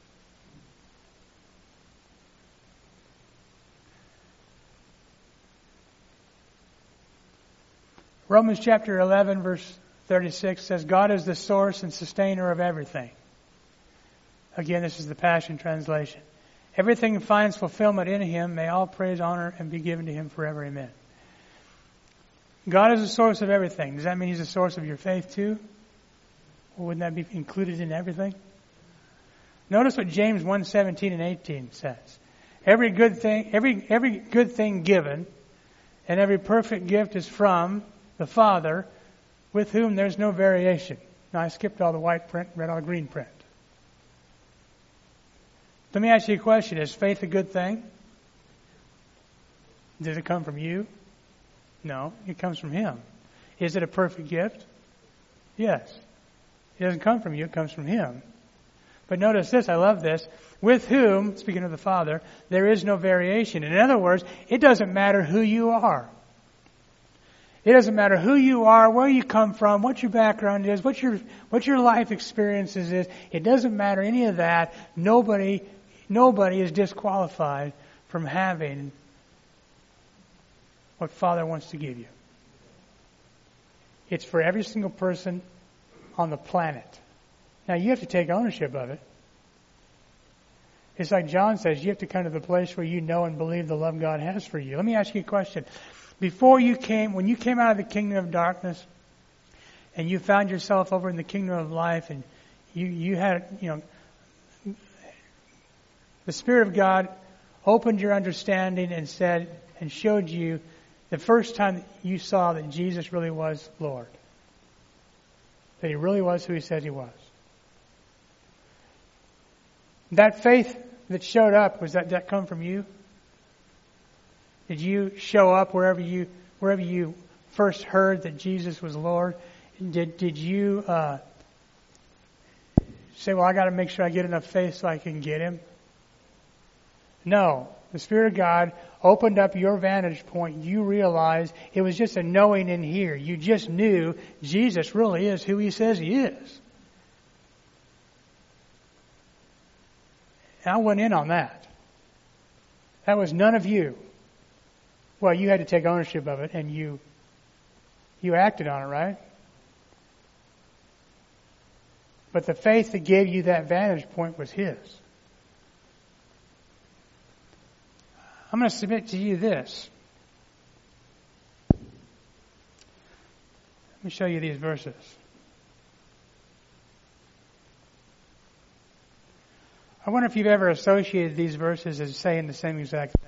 Romans chapter 11, verse 36 says, God is the source and sustainer of everything. Again, this is the Passion Translation. Everything finds fulfillment in Him. May all praise, honor, and be given to Him forever. Amen. God is the source of everything. Does that mean He's the source of your faith too? Or wouldn't that be included in everything? Notice what James 1:17 and 18 says. Every good thing given, and every perfect gift is from the Father, with whom there's no variation. Now I skipped all the white print, read all the green print. Let me ask you a question. Is faith a good thing? Does it come from you? No, it comes from Him. Is it a perfect gift? Yes. It doesn't come from you, it comes from Him. But notice this, I love this. With whom, speaking of the Father, there is no variation. In other words, it doesn't matter who you are. It doesn't matter who you are, where you come from, what your background is, what your life experiences is. It doesn't matter any of that. Nobody is disqualified from having what Father wants to give you. It's for every single person on the planet. Now you have to take ownership of it. It's like John says, you have to come to the place where you know and believe the love God has for you. Let me ask you a question. When you came out of the kingdom of darkness and you found yourself over in the kingdom of life, and you had, the Spirit of God opened your understanding and said and showed you the first time you saw that Jesus really was Lord. That He really was who He said He was. That faith that showed up, was that come from you? Did you show up wherever you first heard that Jesus was Lord? Did you say, well, I got to make sure I get enough faith so I can get Him? No. The Spirit of God opened up your vantage point. You realized it was just a knowing in here. You just knew Jesus really is who He says He is. And I went in on that. That was none of you. Well, you had to take ownership of it, and you acted on it, right? But the faith that gave you that vantage point was His. I'm going to submit to you this. Let me show you these verses. I wonder if you've ever associated these verses as saying the same exact thing.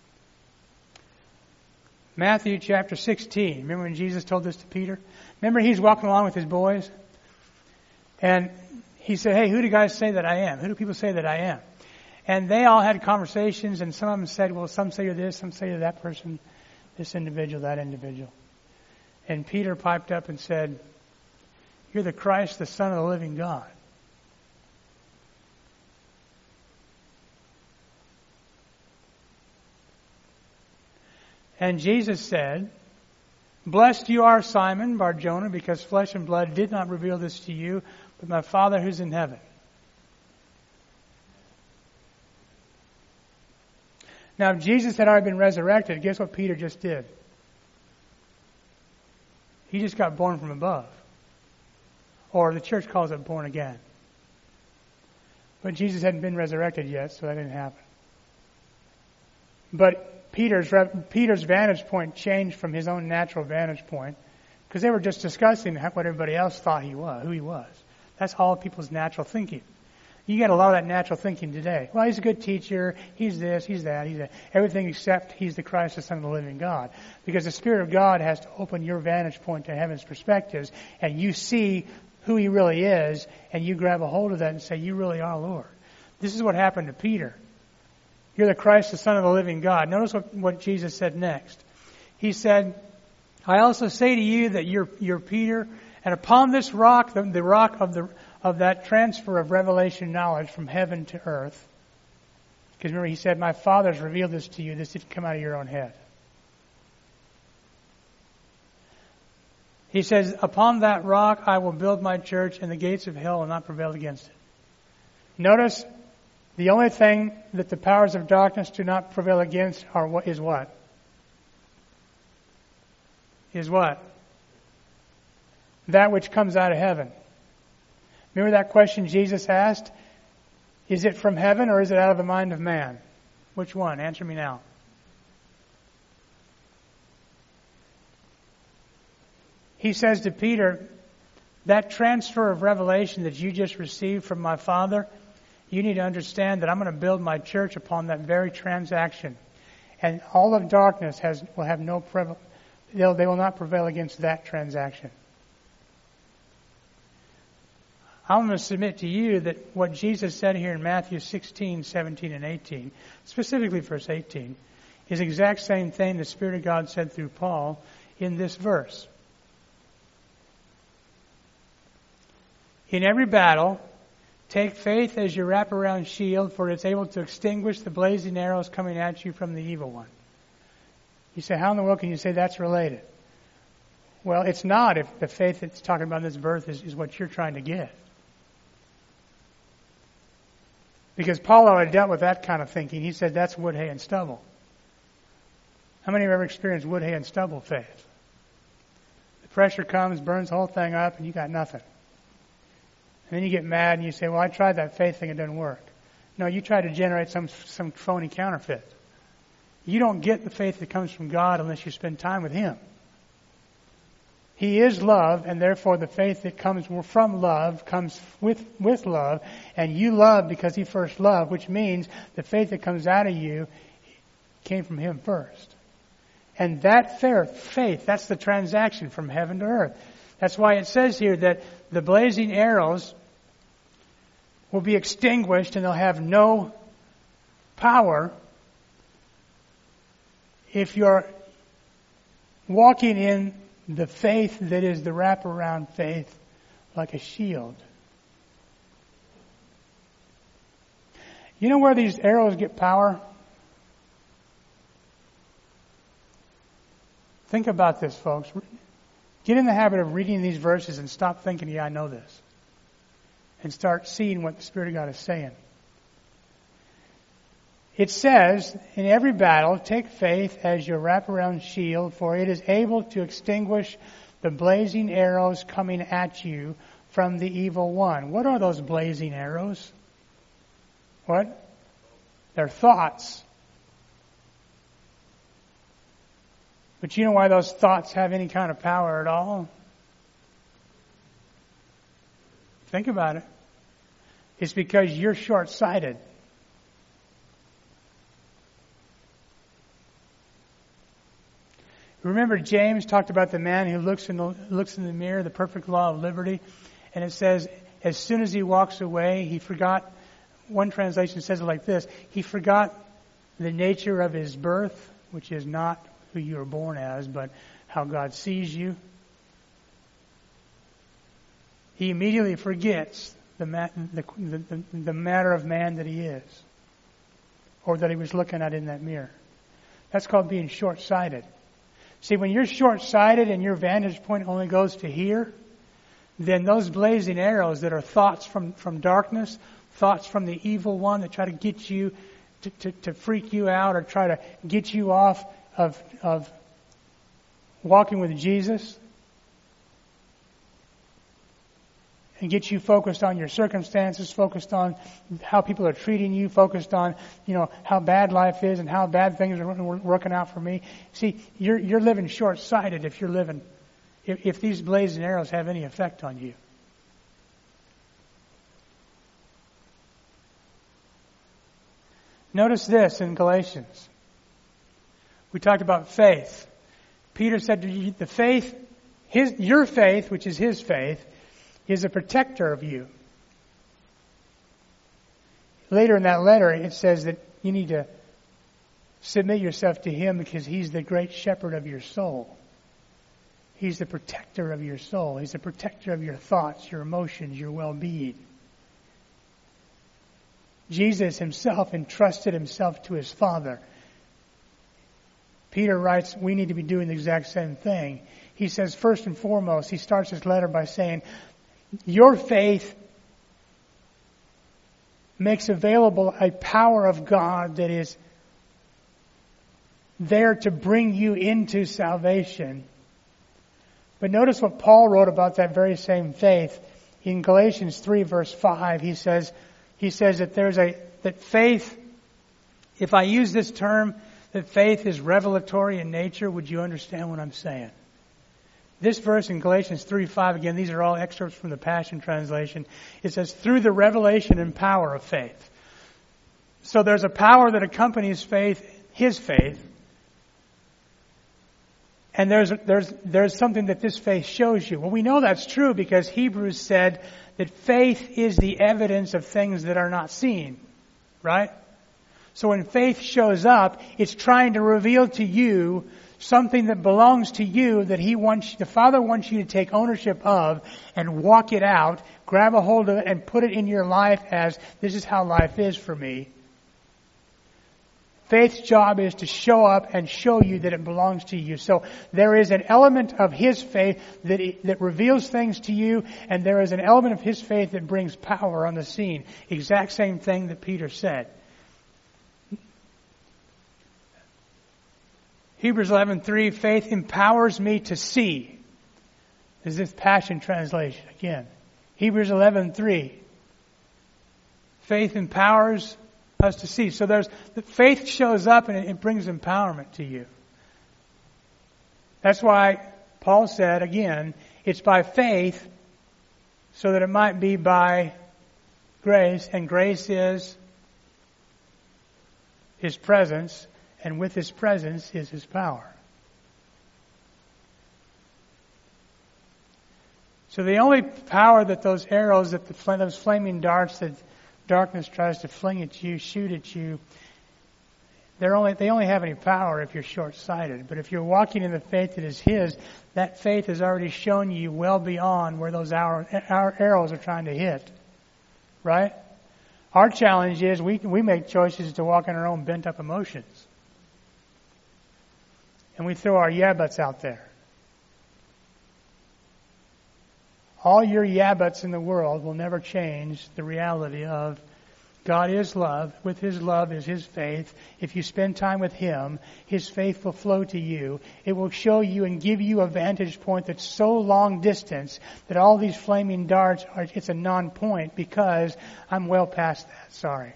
Matthew chapter 16. Remember when Jesus told this to Peter? Remember he's walking along with his boys? And he said, hey, who do guys say that I am? Who do people say that I am? And they all had conversations, and some of them said, well, some say you're this, some say you're that person, this individual, that individual. And Peter piped up and said, you're the Christ, the Son of the living God. And Jesus said, blessed you are, Simon Bar-Jonah, because flesh and blood did not reveal this to you, but my Father who's in heaven. Now, if Jesus had already been resurrected, guess what Peter just did? He just got born from above. Or the church calls it born again. But Jesus hadn't been resurrected yet, so that didn't happen. But Peter's vantage point changed from his own natural vantage point, because they were just discussing what everybody else thought he was, who he was. That's all people's natural thinking. You get a lot of that natural thinking today. Well, he's a good teacher. He's this, he's that, he's that. Everything except he's the Christ, the Son of the living God. Because the Spirit of God has to open your vantage point to heaven's perspectives, and you see who He really is, and you grab a hold of that and say, you really are Lord. This is what happened to Peter. You're the Christ, the Son of the living God. Notice what Jesus said next. He said, I also say to you that you're Peter, and upon this rock, the rock of that transfer of revelation knowledge from heaven to earth. Because remember, He said, my Father's revealed this to you. This didn't come out of your own head. He says, upon that rock I will build my church, and the gates of hell will not prevail against it. Notice, the only thing that the powers of darkness do not prevail against is what? Is what? That which comes out of heaven. Remember that question Jesus asked? Is it from heaven or is it out of the mind of man? Which one? Answer me now. He says to Peter, that transfer of revelation that you just received from my Father, you need to understand that I'm going to build my church upon that very transaction. And all of darkness will have no they will not prevail against that transaction. I'm going to submit to you that what Jesus said here in Matthew 16, 17, and 18, specifically verse 18, is the exact same thing the Spirit of God said through Paul in this verse. In every battle, take faith as your wraparound shield, for it's able to extinguish the blazing arrows coming at you from the evil one. You say, how in the world can you say that's related? Well, it's not if the faith that's talking about in this verse is what you're trying to get. Because Paul already dealt with that kind of thinking. He said that's wood, hay, and stubble. How many have ever experienced wood, hay, and stubble faith? The pressure comes, burns the whole thing up, and you got nothing. And then you get mad and you say, well, I tried that faith thing, it doesn't work. No, you try to generate some phony counterfeit. You don't get the faith that comes from God unless you spend time with Him. He is love, and therefore the faith that comes from love comes with love, and you love because He first loved, which means the faith that comes out of you came from Him first. And that faith, that's the transaction from heaven to earth. That's why it says here that the blazing arrows will be extinguished and they'll have no power if you're walking in the faith that is the wraparound faith like a shield. You know where these arrows get power? Think about this, folks. Get in the habit of reading these verses and stop thinking, yeah, I know this. And start seeing what the Spirit of God is saying. It says, in every battle, take faith as your wraparound shield, for it is able to extinguish the blazing arrows coming at you from the evil one. What are those blazing arrows? What? They're thoughts. But you know why those thoughts have any kind of power at all? Think about it. It's because you're short-sighted. Remember, James talked about the man who looks in the mirror, the perfect law of liberty, and it says, as soon as he walks away, he forgot. One translation says it like this: he forgot the nature of his birth, which is not who you were born as, but how God sees you. He immediately forgets the matter of man that he is, or that he was looking at in that mirror. That's called being short-sighted. See, when you're short-sighted and your vantage point only goes to here, then those blazing arrows that are thoughts from darkness, thoughts from the evil one that try to get you to freak you out or try to get you off of walking with Jesus and get you focused on your circumstances, focused on how people are treating you, focused on, how bad life is and how bad things are working out for me. See, you're living short-sighted if these blazing arrows have any effect on you. Notice this in Galatians. We talked about faith. Peter said the faith, your faith, which is his faith, is a protector of you. Later in that letter, it says that you need to submit yourself to him because he's the great shepherd of your soul. He's the protector of your soul. He's the protector of your thoughts, your emotions, your well-being. Jesus himself entrusted himself to his Father. Peter writes, we need to be doing the exact same thing. He says, first and foremost, he starts his letter by saying, your faith makes available a power of God that is there to bring you into salvation. But notice what Paul wrote about that very same faith. In Galatians 3 verse 5, he says that faith, if I use this term, that faith is revelatory in nature, would you understand what I'm saying? This verse in Galatians 3:5, again, these are all excerpts from the Passion Translation. It says, through the revelation and power of faith. So there's a power that accompanies faith, his faith. And there's something that this faith shows you. Well, we know that's true because Hebrews said that faith is the evidence of things that are not seen. Right? So when faith shows up, it's trying to reveal to you something that belongs to you that the Father wants you to take ownership of and walk it out, grab a hold of it and put it in your life as, this is how life is for me. Faith's job is to show up and show you that it belongs to you. So there is an element of his faith that reveals things to you, and there is an element of his faith that brings power on the scene. Exact same thing that Peter said. Hebrews 11:3, faith empowers me to see. This is Passion Translation again. Hebrews 11:3. Faith empowers us to see. So the faith shows up and it brings empowerment to you. That's why Paul said, again, it's by faith so that it might be by grace. And grace is his presence. And with his presence is his power. So the only power that those arrows, those flaming darts that darkness tries to fling at you, shoot at you, they only have any power if you're short-sighted. But if you're walking in the faith that is His, that faith has already shown you well beyond where those our arrows are trying to hit. Right? Our challenge is we make choices to walk in our own bent-up emotions. And we throw our yeah buts out there. All your yeah buts in the world will never change the reality of God is love. With His love is His faith. If you spend time with Him, His faith will flow to you. It will show you and give you a vantage point that's so long distance that all these flaming darts it's a non-point because I'm well past that. Sorry.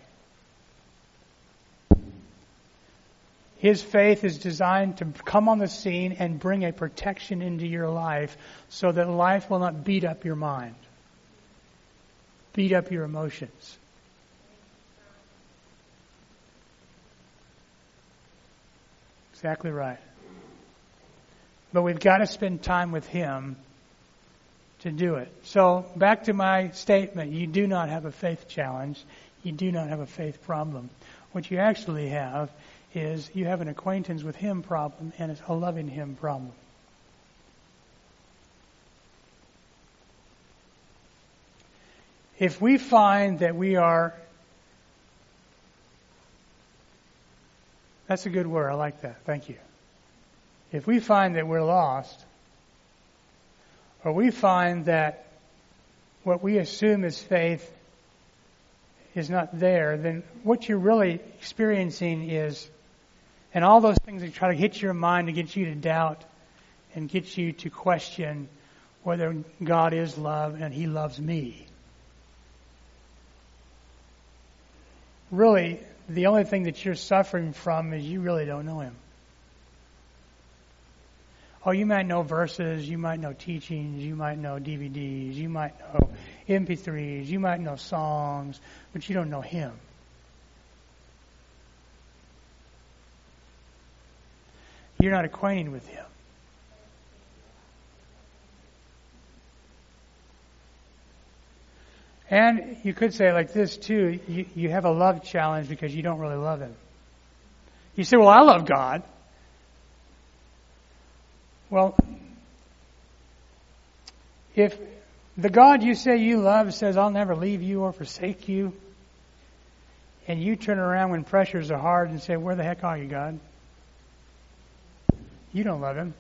His faith is designed to come on the scene and bring a protection into your life so that life will not beat up your mind, beat up your emotions. Exactly right. But we've got to spend time with Him to do it. So back to my statement, you do not have a faith challenge. You do not have a faith problem. What you actually have is you have an acquaintance with Him problem and a loving Him problem. If we find that we are, that's a good word, I like that, thank you. If we find that we're lost, or we find that what we assume is faith is not there, then what you're really experiencing is, and all those things that try to hit your mind to get you to doubt and get you to question whether God is love and He loves me. Really, the only thing that you're suffering from is you really don't know Him. Oh, you might know verses, you might know teachings, you might know DVDs, you might know MP3s, you might know songs, but you don't know Him. You're not acquainted with Him. And you could say it like this too, you have a love challenge because you don't really love Him. You say, well, I love God. Well, if the God you say you love says, I'll never leave you or forsake you, and you turn around when pressures are hard and say, where the heck are you, God? You don't love Him.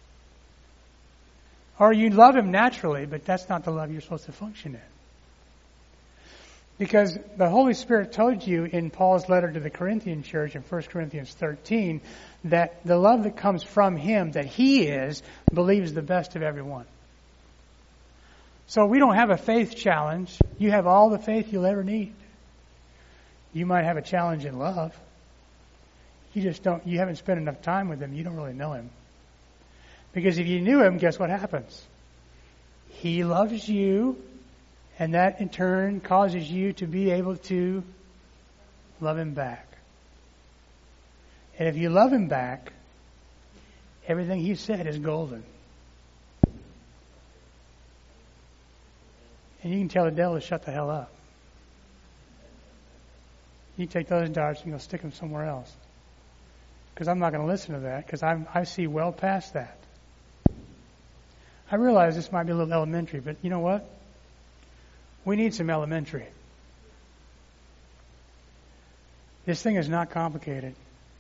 Or you love Him naturally, but that's not the love you're supposed to function in. Because the Holy Spirit told you in Paul's letter to the Corinthian church in 1 Corinthians 13 that the love that comes from Him, that He is, believes the best of everyone. So we don't have a faith challenge. You have all the faith you'll ever need. You might have a challenge in love. You haven't spent enough time with Him. You don't really know Him. Because if you knew Him, guess what happens? He loves you, and that in turn causes you to be able to love Him back. And if you love Him back, everything He said is golden. And you can tell the devil to shut the hell up. You take those darts and go stick them somewhere else. Because I'm not going to listen to that, because I see well past that. I realize this might be a little elementary, but you know what? We need some elementary. This thing is not complicated.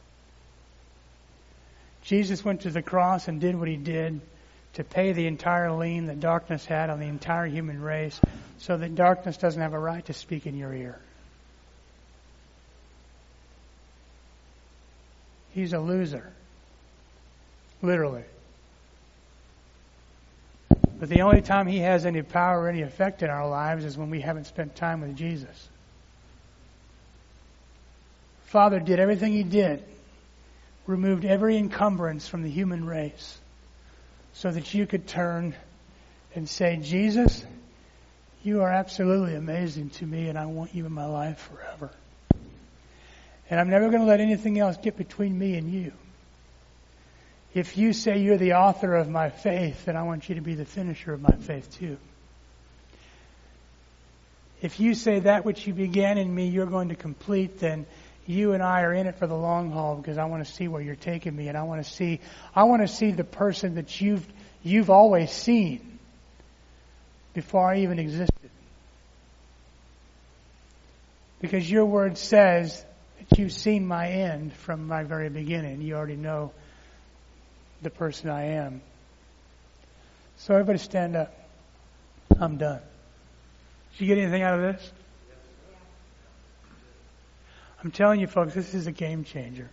Jesus went to the cross and did what He did to pay the entire lien that darkness had on the entire human race, so that darkness doesn't have a right to speak in your ear. He's a loser. Literally. But the only time He has any power or any effect in our lives is when we haven't spent time with Jesus. Father did everything He did, removed every encumbrance from the human race, so that you could turn and say, Jesus, you are absolutely amazing to me, and I want you in my life forever. And I'm never going to let anything else get between me and you. If you say you're the author of my faith, then I want you to be the finisher of my faith too. if you say that which you began in me, you're going to complete, then you and I are in it for the long haul, because I want to see where you're taking me, and I want to see the person that you've always seen before I even existed. Because your word says that you've seen my end from my very beginning. You already know the person I am. So everybody stand up. I'm done. Did you get anything out of this? I'm telling you, folks, this is a game changer.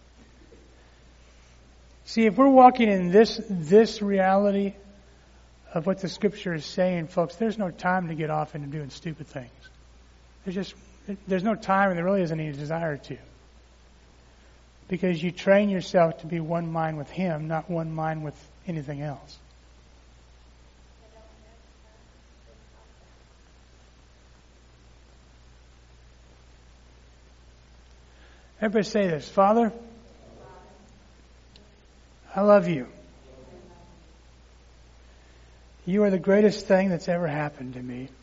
See, if we're walking in this reality of what the Scripture is saying, folks, there's no time to get off into doing stupid things. There's no time, and there really isn't any desire to. Because you train yourself to be one mind with Him, not one mind with anything else. Everybody say this. Father, I love you. You are the greatest thing that's ever happened to me.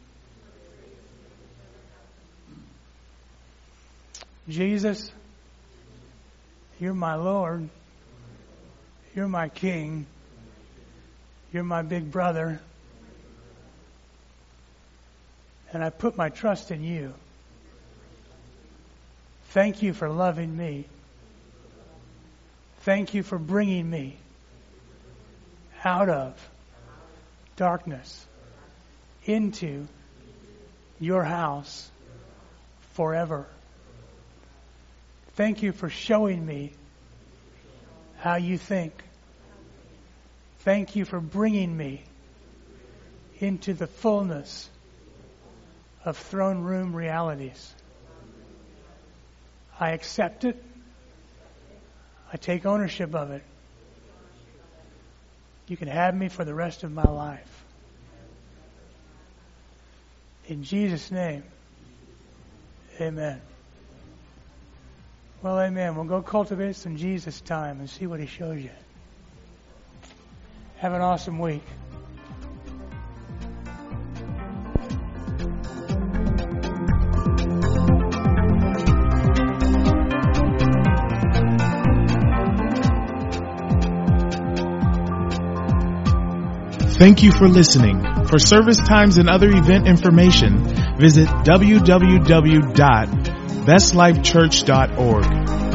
Jesus, you're my Lord. You're my King. You're my big brother. And I put my trust in you. Thank you for loving me. Thank you for bringing me out of darkness into your house forever. Thank you for showing me how you think. Thank you for bringing me into the fullness of throne room realities. I accept it. I take ownership of it. You can have me for the rest of my life. In Jesus' name, amen. Well, amen. We'll go cultivate some Jesus time and see what He shows you. Have an awesome week. Thank you for listening. For service times and other event information, visit www.bestlifechurch.org.